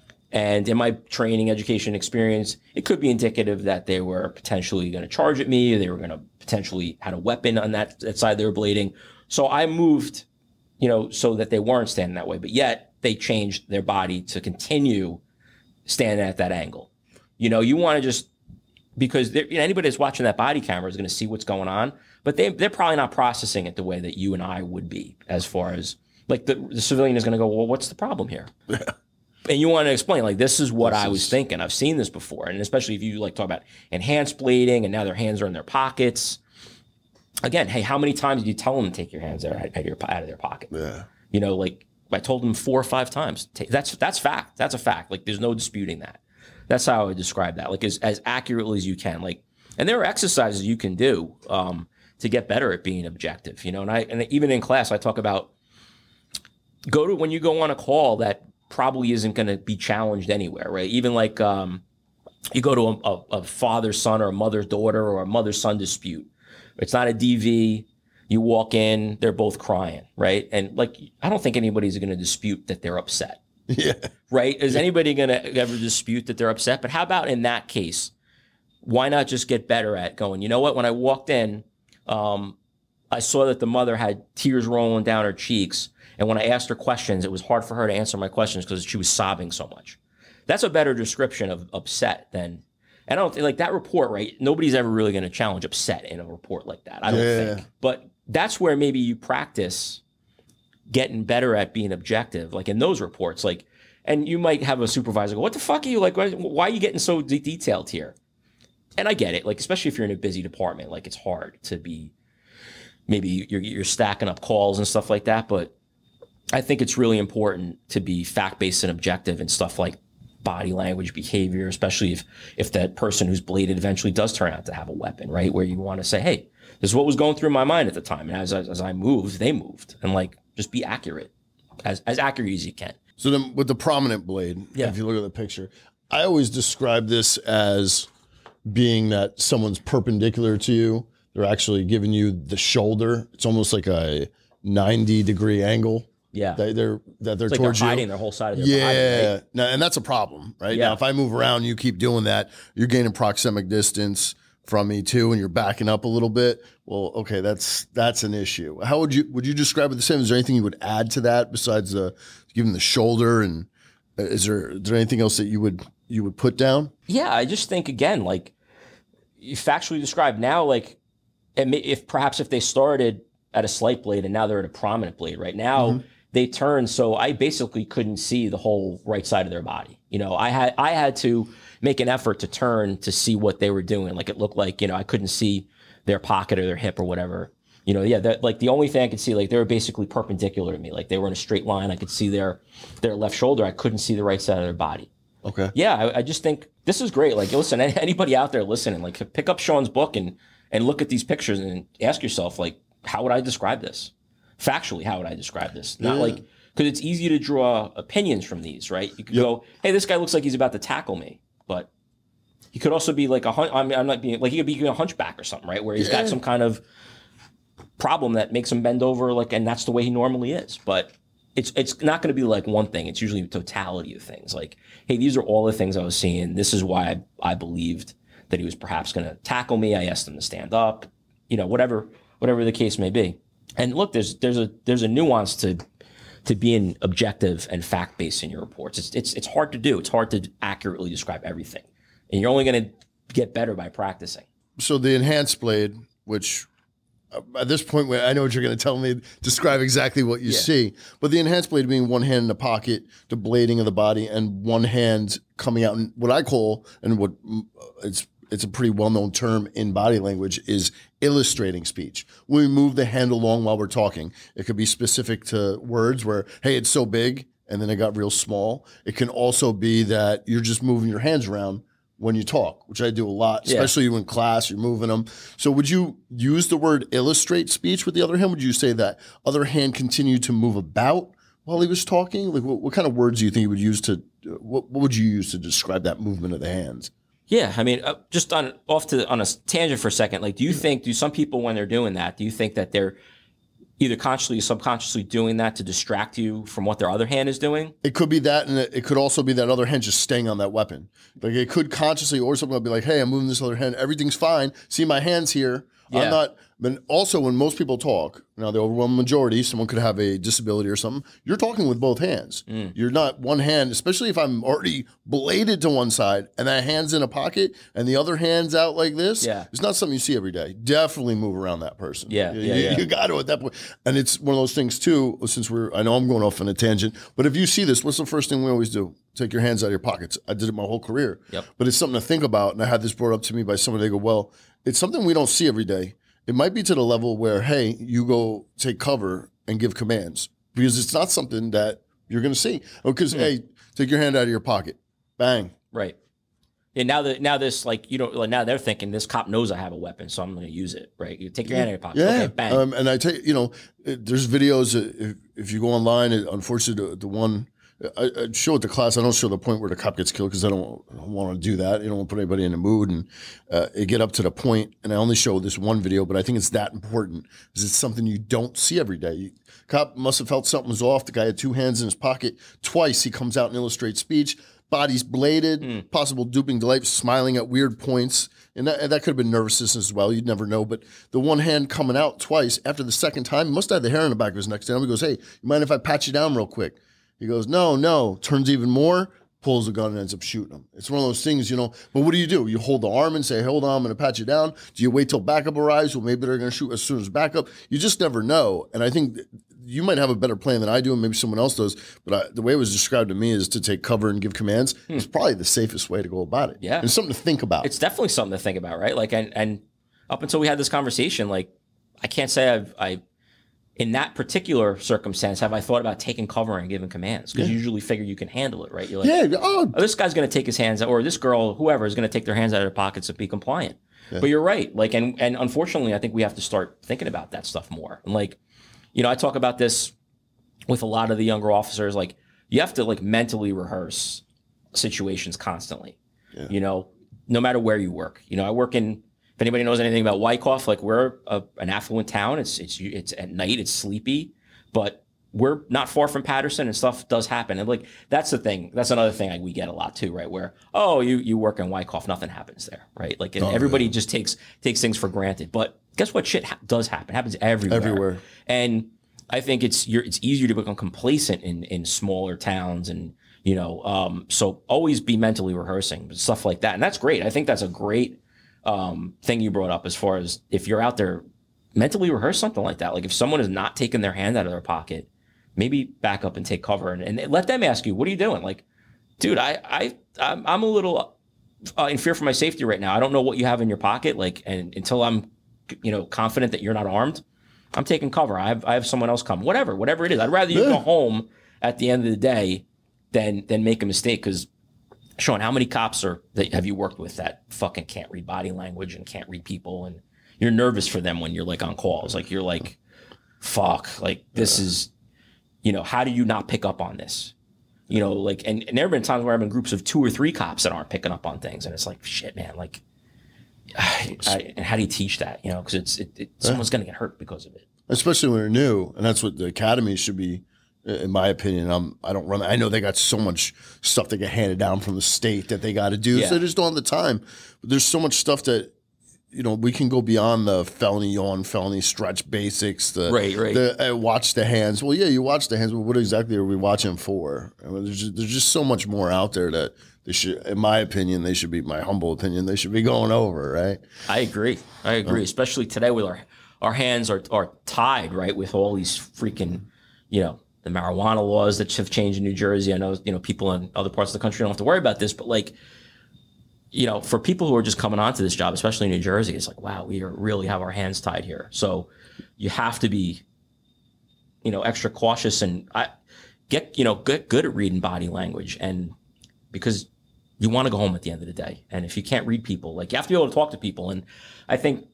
And in my training, education experience, it could be indicative that they were potentially going to charge at me, or they were going to potentially had a weapon on that, that side they were blading. So I moved, you know, so that they weren't standing that way. But yet they changed their body to continue standing at that angle. You know, you want to just, because you know, anybody that's watching that body camera is going to see what's going on, but they, they're probably not processing it the way that you and I would be, as far as, like, the, the civilian is going to go, well, what's the problem here? Yeah. And you want to explain, like, this is what this I was is... thinking. I've seen this before. And especially if you, like, talk about enhanced blading and now their hands are in their pockets. Again, hey, how many times did you tell them to take your hands out of, your, out of their pocket? Yeah. You know, like, I told them four or five times. That's that's fact. That's a fact. Like, there's no disputing that. That's how I would describe that, like, as, as accurately as you can. Like, and there are exercises you can do um, to get better at being objective, you know. And I and even in class, I talk about go to when you go on a call that probably isn't going to be challenged anywhere, right? Even like um, you go to a, a, a father-son or a mother-daughter or a mother-son dispute. It's not a D V. You walk in, they're both crying, right? And like, I don't think anybody's going to dispute that they're upset. Yeah. Right? Is anybody going to ever dispute that they're upset? But how about in that case, why not just get better at going, you know what? When I walked in, um, I saw that the mother had tears rolling down her cheeks. And when I asked her questions, it was hard for her to answer my questions because she was sobbing so much. That's a better description of upset than, and I don't think, like, that report, right? Nobody's ever really going to challenge upset in a report like that. I don't yeah. think. But that's where maybe you practice getting better at being objective, like in those reports. Like, and you might have a supervisor go, what the fuck are you, like, why, why are you getting so de- detailed here? And I get it, like, especially if you're in a busy department, like, it's hard to be, maybe you're, you're stacking up calls and stuff like that. But I think it's really important to be fact-based and objective and stuff like body language, behavior, especially if if that person who's bladed eventually does turn out to have a weapon, right? Where you want to say, hey, this is what was going through my mind at the time. And as, as, as I moved, they moved. And, like, just be accurate, as, as accurate as you can. So then with the prominent blade, yeah. if you look at the picture, I always describe this as being that someone's perpendicular to you. They're actually giving you the shoulder. It's almost like a ninety degree angle. Yeah, that they're that they're it's like towards they're you. hiding their whole side of their yeah. body. Yeah, right? No, and that's a problem, right? Yeah. Now, if I move around, you keep doing that, you're gaining proxemic distance from me too, and you're backing up a little bit. Well, okay, that's that's an issue. How would you would you describe it the same? Is there anything you would add to that besides the giving the shoulder? And is there is there anything else that you would you would put down? Yeah, I just think, again, like, you factually described now, like, if perhaps if they started at a slight blade and now they're at a prominent blade right now. Mm-hmm. They turned, so I basically couldn't see the whole right side of their body. You know, I had I had to make an effort to turn to see what they were doing. Like, it looked like, you know, I couldn't see their pocket or their hip or whatever. You know, yeah, that, like, the only thing I could see, like, they were basically perpendicular to me. Like, they were in a straight line. I could see their their left shoulder. I couldn't see the right side of their body. Okay. Yeah, I, I just think this is great. Like, listen, anybody out there listening, like, pick up Sean's book and and look at these pictures and ask yourself, like, how would I describe this? Factually, how would I describe this? Not yeah. like, because it's easy to draw opinions from these, right? You could yep. go, hey, this guy looks like he's about to tackle me, but he could also be like a hun- I'm, I'm not being like he could be a hunchback or something, right? Where he's yeah. got some kind of problem that makes him bend over, like, and that's the way he normally is. But it's it's not going to be like one thing. It's usually the totality of things. Like, hey, these are all the things I was seeing. This is why I, I believed that he was perhaps going to tackle me. I asked him to stand up, you know, whatever whatever the case may be. And look, there's there's a there's a nuance to to being objective and fact based in your reports. It's it's it's hard to do. It's hard to accurately describe everything, and you're only going to get better by practicing. So the enhanced blade, which uh, at this point, I know what you're going to tell me. Describe exactly what you yeah. see. But the enhanced blade being one hand in the pocket, the blading of the body, and one hand coming out. And what I call, and what it's it's a pretty well-known term in body language, is illustrating speech. When we move the hand along while we're talking, it could be specific to words where, hey, it's so big, and then it got real small. It can also be that you're just moving your hands around when you talk, which I do a lot, Yeah. especially in class, you're moving them. So would you use the word illustrate speech with the other hand? Would you say that other hand continued to move about while he was talking? Like what, what kind of words do you think you would use to, what, what would you use to describe that movement of the hands? Yeah, I mean, uh, just on off to on a tangent for a second. Like, do you think do some people when they're doing that? Do you think that they're either consciously or subconsciously doing that to distract you from what their other hand is doing? It could be that, and it, it could also be that other hand just staying on that weapon. Like it could consciously, or someone will be like, "Hey, I'm moving this other hand. Everything's fine. See my hands here. Yeah. I'm not." But also, when most people talk, now the overwhelming majority, someone could have a disability or something. You're talking with both hands. Mm. You're not one hand, especially if I'm already bladed to one side and that hand's in a pocket and the other hand's out like this. Yeah. It's not something you see every day. Definitely move around that person. Yeah, you, yeah, you, yeah. you got to at that point. And it's one of those things too. Since we're, I know I'm going off on a tangent, but if you see this, what's the first thing we always do? Take your hands out of your pockets. I did it my whole career. Yep. But it's something to think about. And I had this brought up to me by someone. They go, well, it's something we don't see every day. It might be to the level where, hey, you go take cover and give commands because it's not something that you're going to see. Because, Hmm. hey, take your hand out of your pocket. Bang. Right. And now that now this like you know like now they're thinking this cop knows I have a weapon, so I'm going to use it. Right. You take your hand out of your pocket. Yeah. Okay. Bang. Um, and I tell you, you know, it, there's videos. That if, if you go online, it, unfortunately, the, the one I, I show it to class. I don't show the point where the cop gets killed because I don't, I don't want to do that. You don't want to put anybody in the mood and uh, it get up to the point. And I only show this one video, but I think it's that important because it's something you don't see every day. You, cop must have felt something was off. The guy had two hands in his pocket. Twice he comes out and illustrates speech. Body's bladed, Mm. possible duping delay, smiling at weird points. And that, and that could have been nervousness as well. You'd never know. But the one hand coming out twice after the second time, he must have had the hair on the back of his neck. He goes, hey, you mind if I pat you down real quick? He goes, no, no. Turns even more, pulls the gun and ends up shooting him. It's one of those things, you know. But what do you do? You hold the arm and say, hold on, I'm going to pat you down. Do you wait till backup arrives? Well, maybe they're going to shoot as soon as backup. You just never know. And I think you might have a better plan than I do, and maybe someone else does. But I, the way it was described to me is to take cover and give commands. Hmm. It's probably the safest way to go about it. Yeah. And something to think about. It's definitely something to think about, right? Like, and and up until we had this conversation, like, I can't say I've I. in that particular circumstance, have I thought about taking cover and giving commands? Because you usually figure you can handle it, right? You're like, yeah. Oh, oh, this guy's going to take his hands out, or this girl, whoever, is going to take their hands out of their pockets and be compliant. Yeah. But you're right. Like, and, and unfortunately, I think we have to start thinking about that stuff more. And like, you know, I talk about this with a lot of the younger officers. Like, you have to like mentally rehearse situations constantly, Yeah. you know, no matter where you work. You know, I work in, if anybody knows anything about Wyckoff, like we're a, an affluent town. It's, it's, it's at night, it's sleepy, but we're not far from Patterson and stuff does happen. And like, that's the thing. That's another thing I, we get a lot too, right? Where, oh, you, you work in Wyckoff, nothing happens there, right? Like, and Oh, everybody yeah. just takes, takes things for granted. But guess what? Shit ha- does happen. It happens everywhere. Everywhere. And I think it's, you're, it's easier to become complacent in, in smaller towns and, you know, um, so always be mentally rehearsing stuff like that. And that's great. I think that's a great, um, thing you brought up as far as if you're out there, mentally rehearse something like that. Like if someone is not taking their hand out of their pocket, maybe back up and take cover and, and let them ask you, what are you doing? Like, dude, I, I, I'm, I'm a little uh, in fear for my safety right now. I don't know what you have in your pocket. Like, and until I'm, you know, confident that you're not armed, I'm taking cover. I have, I have someone else come, whatever, whatever it is. I'd rather you Yeah. go home at the end of the day than, than make a mistake. Cause Sean, how many cops are that have you worked with that fucking can't read body language and can't read people, and you're nervous for them when you're like on calls? Like you're like, fuck, like this yeah. is, you know, how do you not pick up on this? You know, like, and, and there have been times where I've been in groups of two or three cops that aren't picking up on things, and it's like, shit, man, like, I, and how do you teach that? You know, because it's it, it, yeah. someone's gonna get hurt because of it, especially when they're new, and that's what the academy should be. In my opinion, I'm, I don't run. I know they got so much stuff that get handed down from the state that they got to do. Yeah. So they just don't have the time. But there's so much stuff that, you know, we can go beyond the felony yawn, felony stretch basics. The, Right, right. The, uh, watch the hands. Well, yeah, you watch the hands, but what exactly are we watching for? I mean, there's just, there's just so much more out there that they should, in my opinion, they should be, my humble opinion, they should be going over, right? I agree. I agree. Especially today with our our hands are are tied, right, with all these freaking, you know, the marijuana laws that have changed in New Jersey. I know, you know, people in other parts of the country don't have to worry about this, but like, you know, for people who are just coming onto this job, especially in New Jersey, it's like, wow, we are really have our hands tied here. So you have to be, you know, extra cautious and I get, you know, get good at reading body language. And because you want to go home at the end of the day. And if you can't read people, like you have to be able to talk to people. And I think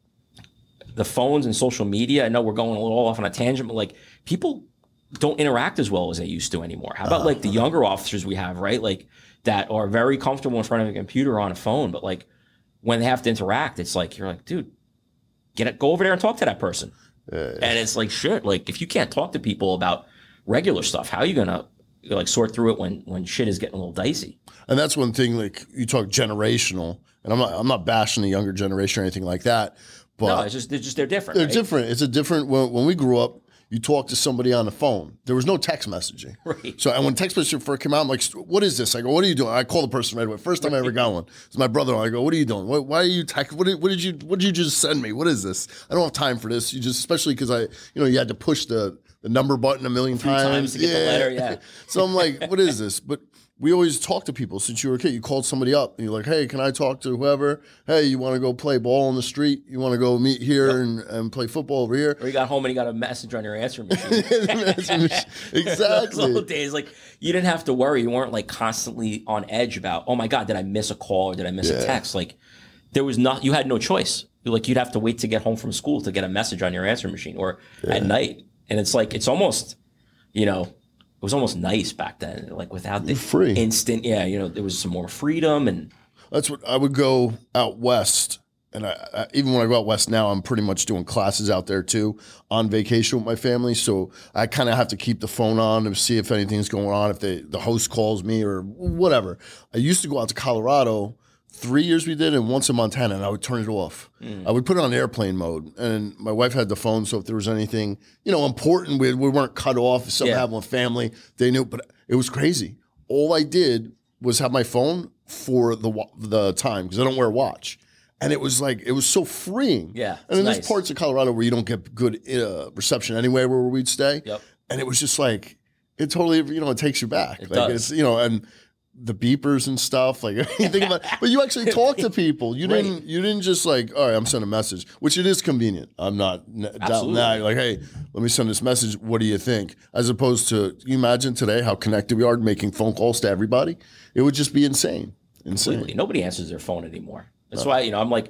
the phones and social media, I know we're going a little off on a tangent, but like people don't interact as well as they used to anymore. How about uh, like the younger officers we have, right? Like that are very comfortable in front of a computer or on a phone, but like when they have to interact, it's like, you're like, dude, get it, go over there and talk to that person. Uh, and it's like, shit, like if you can't talk to people about regular stuff, how are you going to like sort through it when, when shit is getting a little dicey? And that's one thing, like you talk generational, and I'm not, I'm not bashing the younger generation or anything like that, but no, it's just, they're just, they're different. They're right? different. It's a different, when, when we grew up, you talk to somebody on the phone. There was no text messaging. Right. So and when text messaging first came out, I'm like, what is this? I go, what are you doing? I call the person right away. First time right. I ever got one. It's my brother. I go, what are you doing? What, why are you text? What did, what did you what did you just send me? What is this? I don't have time for this. You just, especially because I, you know, you had to push the, the number button a million Three times. times to get yeah. the letter, yeah. So I'm like, what is this? But we always talk to people since you were a kid. You called somebody up and you're like, hey, can I talk to whoever? Hey, you want to go play ball on the street? You want to go meet here yep. and, and play football over here? Or you got home and you got a message on your answering machine. Exactly. Those old days, like you didn't have to worry. You weren't like constantly on edge about, oh my God, did I miss a call or did I miss yeah. a text? Like there was not, you had no choice. Like you'd have to wait to get home from school to get a message on your answering machine or yeah. at night. And it's like, it's almost, you know, it was almost nice back then, like without the free instant. Yeah, you know, there was some more freedom, and that's what I would go out west. And I, I, even when I go out west now, I'm pretty much doing classes out there too, on vacation with my family. So I kind of have to keep the phone on to see if anything's going on, if they, the host calls me or whatever. I used to go out to Colorado. Three years we did, and once in Montana, and I would turn it off. Mm. I would put it on airplane mode, and my wife had the phone, so if there was anything, you know, important, we, we weren't cut off. If something yeah. happened with family, they knew. But it was crazy. All I did was have my phone for the the time, because I don't wear a watch. And it was like, it was so freeing. Yeah, and then nice. There's parts of Colorado where you don't get good uh, reception anyway, where we'd stay. Yep. And it was just like, it totally, you know, it takes you back. It like does. It's, you know, and the beepers and stuff, like you think about, but you actually talk to people. You right. didn't. You didn't just like, all right, I'm sending a message, which it is convenient. I'm not doubting that. You're like, hey, let me send this message. What do you think? As opposed to, you imagine today how connected we are making phone calls to everybody. It would just be insane. Insane. Completely. Nobody answers their phone anymore. That's no. why, you know, I'm like,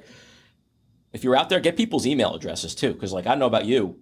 if you're out there, get people's email addresses too, because like I don't know about you,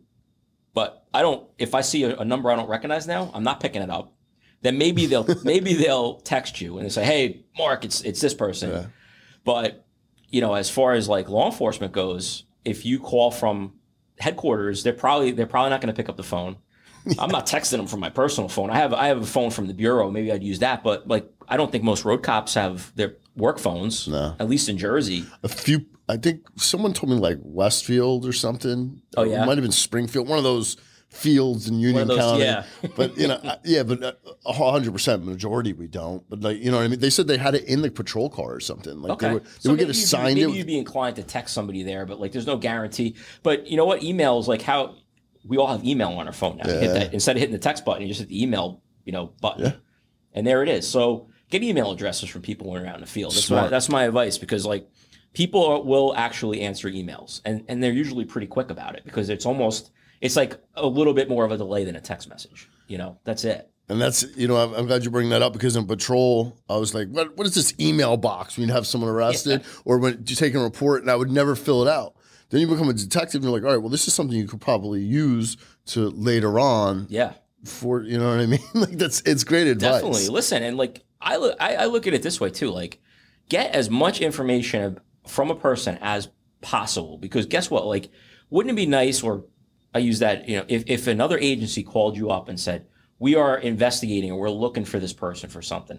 but I don't. If I see a, a number I don't recognize now, I'm not picking it up. Then maybe they'll maybe they'll text you and they say, "Hey, Mark, it's it's this person." Yeah. But you know, as far as like law enforcement goes, if you call from headquarters, they're probably they're probably not going to pick up the phone. I'm not texting them from my personal phone. I have I have a phone from the bureau. Maybe I'd use that, but like I don't think most road cops have their work phones. No. At least in Jersey. A few. I think someone told me like Westfield or something. Oh yeah. It might have been Springfield. One of those fields in Union those, County. Yeah. But, you know, yeah, but a hundred percent majority we don't. But, like, you know what I mean? They said they had it in the patrol car or something. Like, okay. they would, they so would get you'd, assigned maybe it. you'd be inclined to text somebody there, but, like, there's no guarantee. But you know what? Emails, like how we all have email on our phone now. Yeah. You hit that, instead of hitting the text button, you just hit the email, you know, button. Yeah. And there it is. So get email addresses from people when you're out in the field. That's my, that's my advice, because, like, people will actually answer emails. And, and they're usually pretty quick about it, because it's almost – it's like a little bit more of a delay than a text message. You know, that's it. And that's, you know, I'm, I'm glad you bring that up, because in patrol, I was like, what, what is this email box when you have someone arrested yeah. or when you take a report, and I would never fill it out. Then you become a detective and you're like, all right, well, this is something you could probably use to later on. Yeah. For, you know what I mean? Like that's, it's great advice. Definitely. Listen, and like, I look, I, I look at it this way too. Like, get as much information from a person as possible, because guess what? Like, wouldn't it be nice, or I use that, you know, if, if another agency called you up and said, we are investigating or we're looking for this person for something.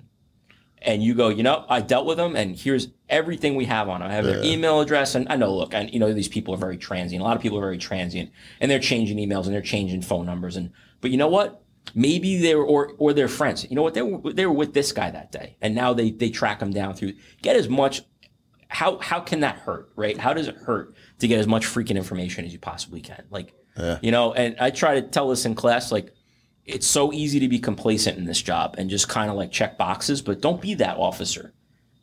And you go, you know, I dealt with them and here's everything we have on them. I have their yeah. email address. And I know, look, and you know, these people are very transient. A lot of people are very transient, and they're changing emails and they're changing phone numbers. And, but you know what? Maybe they were, or, or their friends, you know what? They were, they were with this guy that day. And now they, they track them down through, get as much. How, how can that hurt, right? How does it hurt to get as much freaking information as you possibly can? Like, Yeah. you know, and I try to tell this in class, like, it's so easy to be complacent in this job and just kind of like check boxes, but don't be that officer.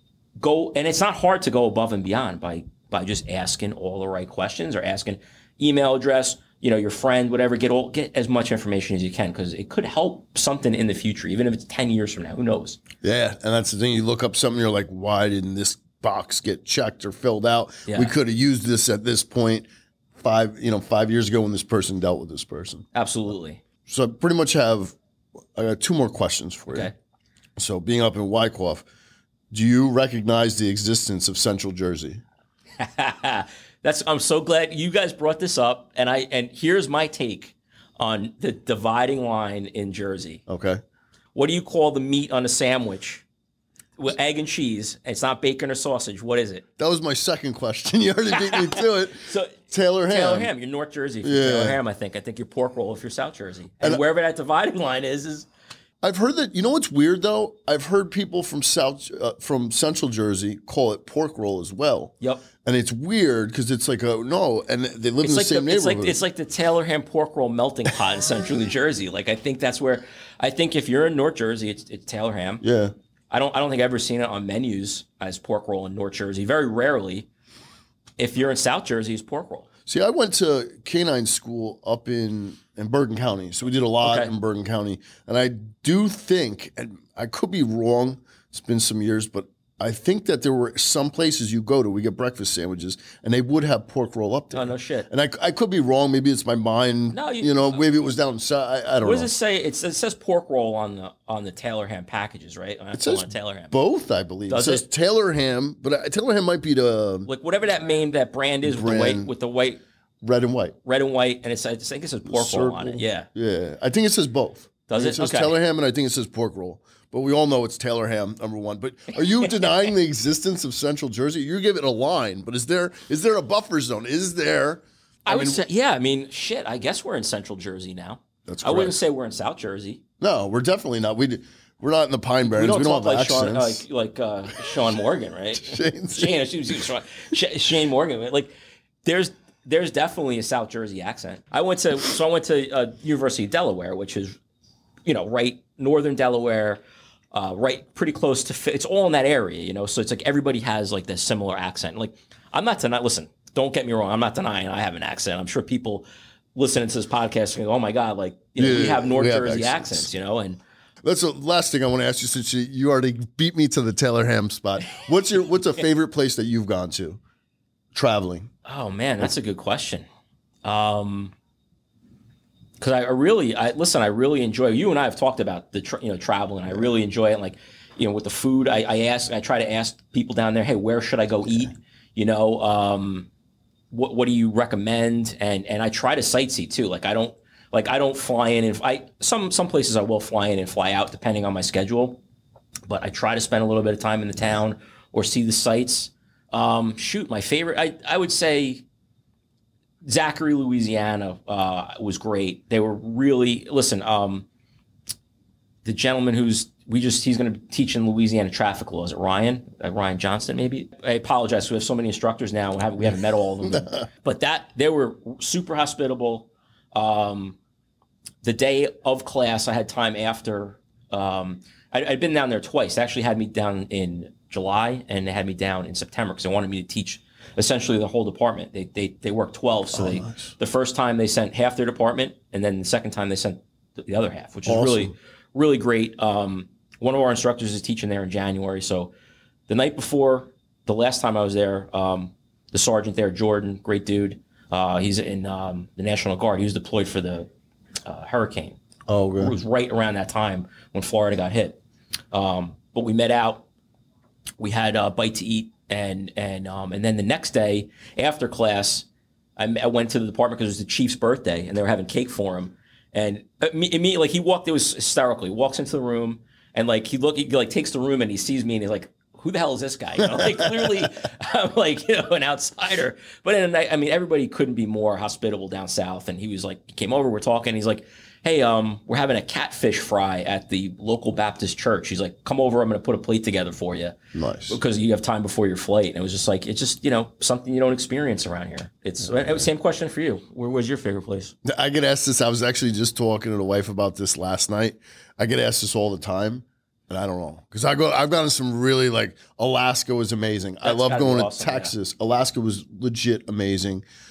Go, and it's not hard to go above and beyond by by just asking all the right questions, or asking email address, you know, your friend, whatever, get all, get as much information as you can because it could help something in the future, even if it's ten years from now. Who knows? Yeah, and that's the thing. You look up something, you're like, why didn't this box get checked or filled out? Yeah. We could have used this at this point five, you know, five years ago when this person dealt with this person. Absolutely. So I pretty much have I got two more questions for you. Okay. So being up in Wyckoff, do you recognize the existence of Central Jersey? That's. I'm so glad you guys brought this up, and I and here's my take on the dividing line in Jersey. Okay. What do you call the meat on a sandwich with egg and cheese? It's not bacon or sausage. What is it? That was my second question. You already beat me to it. So Taylor ham. Taylor ham. You're North Jersey. If you're Yeah. Taylor ham, I think. I think you're pork roll if you're South Jersey. And, and wherever that dividing line is, is I've heard that. You know what's weird though? I've heard people from South, uh, from Central Jersey call it pork roll as well. Yep. And it's weird because it's like a no, and they live It's in the like same the, it's neighborhood. like it's like the Taylor ham pork roll melting pot in Central New Jersey. Like I think that's where I think if you're in North Jersey, it's, it's Taylor ham. yeah. I don't I don't think I've ever seen it on menus as pork roll in North Jersey. Very rarely. If you're in South Jersey, it's pork roll. See, I went to canine school up in, in Bergen County. So we did a lot Okay. in Bergen County. And I do think, and I could be wrong, it's been some years, but I think that there were some places you go to, we get breakfast sandwiches, and they would have pork roll up there. Oh, no shit. And I, I could be wrong. Maybe it's my mind. No, you- you know, maybe it was down south. I, I don't What know. does it say? It's, it says pork roll on the on the Taylor ham packages, right? It says on Taylor ham. both, I believe. Does it says it? Taylor ham, but uh, Taylor ham might be the Like whatever that name, that brand is with the Brand. white, with the white, red and white. red and white, and it's I think it says pork roll on it. Circle. Yeah. Yeah. I think it says both. Does I think it? It says Okay. Taylor ham, and I think it says pork roll. But we all know it's Taylor ham, number one. But are you denying the existence of Central Jersey? You're giving it a line, but is there is there a buffer zone? Is there? I, would mean, say, yeah. I mean, shit. I guess we're in Central Jersey now. That's I wouldn't correct. say we're in South Jersey. No, we're definitely not. We we're not in the Pine Barrens. We We don't don't, talk have like Sean, accents. like like uh, Sean Morgan, right? Shane- Shane, she was- Sean- Sh- Shane Morgan. Like, there's there's definitely a South Jersey accent. I went to so I went to uh, University of Delaware, which is, you know, right northern Delaware, uh, right pretty close to. Fi- It's all in that area, you know. So it's like everybody has like this similar accent. Like, I'm not denying. Listen, don't get me wrong. I'm not denying I have an accent. I'm sure people listening to this podcast are going, "Oh my god!" Like, you know, we Yeah, have North we have Jersey accents. accents, you know, and. That's the last thing I want to ask you, since you, you already beat me to the Taylor ham spot. What's your what's a favorite place that you've gone to, traveling? Oh man, that's a good question. Um, because I, I really, I listen. I really enjoy. You and I have talked about the tra- you know traveling. I really enjoy it. Like, you know, with the food, I, I ask, I try to ask people down there, hey, where should I go eat? You know, um, what what do you recommend? And and I try to sightsee too. Like I don't like I don't fly in and I some some places I will fly in and fly out depending on my schedule. But I try to spend a little bit of time in the town or see the sights. Um, shoot, my favorite, I, I would say Zachary, Louisiana uh, was great. They were really, listen, um, the gentleman who's, we just, he's going to teach in Louisiana traffic law. Is it Ryan? Uh, Ryan Johnston, maybe? I apologize. We have so many instructors now. We haven't, we haven't met all of them. But that, they were super hospitable. Um, the day of class, I had time after. Um, I, I'd been down there twice. They actually had me down in July and they had me down in September because they wanted me to teach essentially the whole department. They they they worked twelve. So Oh, they nice. the first time they sent half their department, and then the second time they sent the, the other half, which is Awesome. really really great. Um, one of our instructors is teaching there in January. So the night before, the last time I was there, um, the sergeant there, Jordan, great dude. Uh, he's in um, the National Guard. He was deployed for the uh, hurricane. Oh, It okay. was right around that time when Florida got hit. Um, but we met out. We had a bite to eat, and and um, and then the next day after class, I, I went to the department because it was the chief's birthday, and they were having cake for him. And immediately, like he walked, it was hysterical. He walks into the room, and like he look, he like takes the room, and he sees me, and he's like, "Who the hell is this guy?" You know, like clearly, I'm like you know an outsider. But then I mean, everybody couldn't be more hospitable down south, and he was like, he came over, we're talking, he's like, hey, um, we're having a catfish fry at the local Baptist church. He's like, come over, I'm going to put a plate together for you. Nice. Because you have time before your flight. And it was just like, it's just, you know, something you don't experience around here. It's uh, same question for you. Where was your favorite place? I get asked this. I was actually just talking to the wife about this last night. I get asked this all the time, and I don't know because I go. I've gone to some really like Alaska was amazing. I That's love gotta be going awesome, to yeah. Texas. Alaska was legit amazing.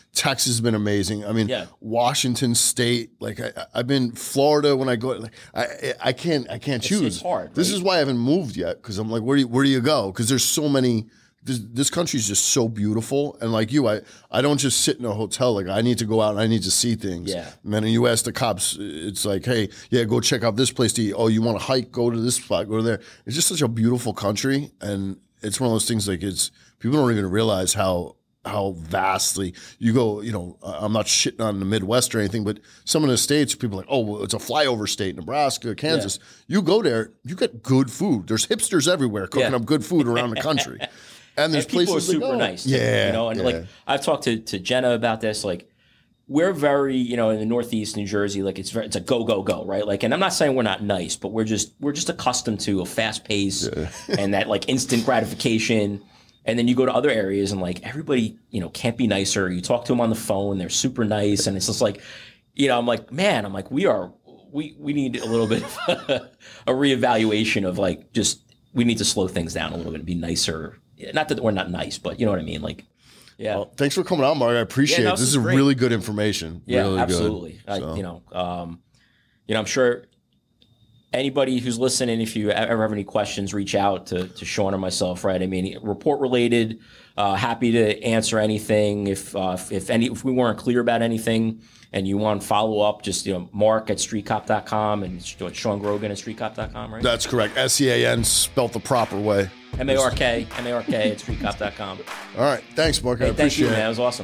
Texas has been amazing. I mean, Yeah. Washington State. Like I, I've been Florida when I go. Like, I I can't I can't choose. it's hard, This right? is why I haven't moved yet because I'm like, where do you, where do you go? Because there's so many. This, this country is just so beautiful, and like you, I I don't just sit in a hotel. Like I need to go out and I need to see things. Yeah. And then you ask the cops, it's like, hey, yeah, go check out this place to eat. Oh, you want to hike? Go to this spot. Go to there. It's just such a beautiful country, and it's one of those things like it's people don't even realize how how vastly you go. You know, I'm not shitting on the Midwest or anything, but some of the states, people are like, oh, well, it's a flyover state, Nebraska, Kansas. You go there, you get good food. There's hipsters everywhere cooking Yeah. up good food around the country. And there's And people are places super like, oh, nice. too, Yeah, you know, and yeah. like I've talked to to Jenna about this. Like, we're very, you know, in the Northeast, New Jersey, like it's very, it's a go go go, right? Like, and I'm not saying we're not nice, but we're just we're just accustomed to a fast pace and that like instant gratification. And then you go to other areas and like everybody, you know, can't be nicer. You talk to them on the phone, they're super nice, and it's just like, you know, I'm like, man, I'm like, we are we we need a little bit of a, a reevaluation of like just we need to slow things down a little bit and be nicer. Not that we're not nice, but you know what I mean. Like, yeah, Well, thanks for coming out, Mark. I appreciate Yeah, no, it. This this is is great. really good information. yeah, really absolutely. Good. I, So, you know, um, you know, I'm sure anybody who's listening, if you ever have any questions, reach out to to Sean or myself. Right? I mean, report related. Uh, happy to answer anything. If uh, if, if any if we weren't clear about anything and you want follow up, just you know, Mark at street cop dot com and Sean Grogan at street cop dot com. Right? That's correct. S E A N spelt the proper way. M A R K, M A R K at street cop dot com. All right. Thanks, Mark. I Hey, thank appreciate you, man. it. That was awesome.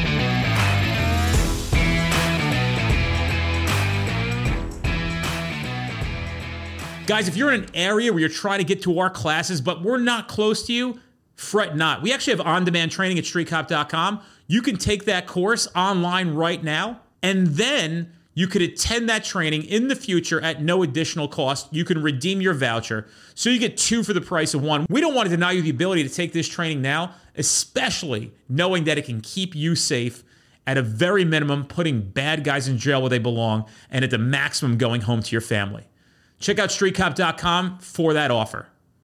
Guys, if you're in an area where you're trying to get to our classes, but we're not close to you, fret not. We actually have on-demand training at street cop dot com. You can take that course online right now, and then you could attend that training in the future at no additional cost. You can redeem your voucher, so you get two for the price of one. We don't want to deny you the ability to take this training now, especially knowing that it can keep you safe at a very minimum, putting bad guys in jail where they belong, and at the maximum, going home to your family. Check out street cop dot com for that offer.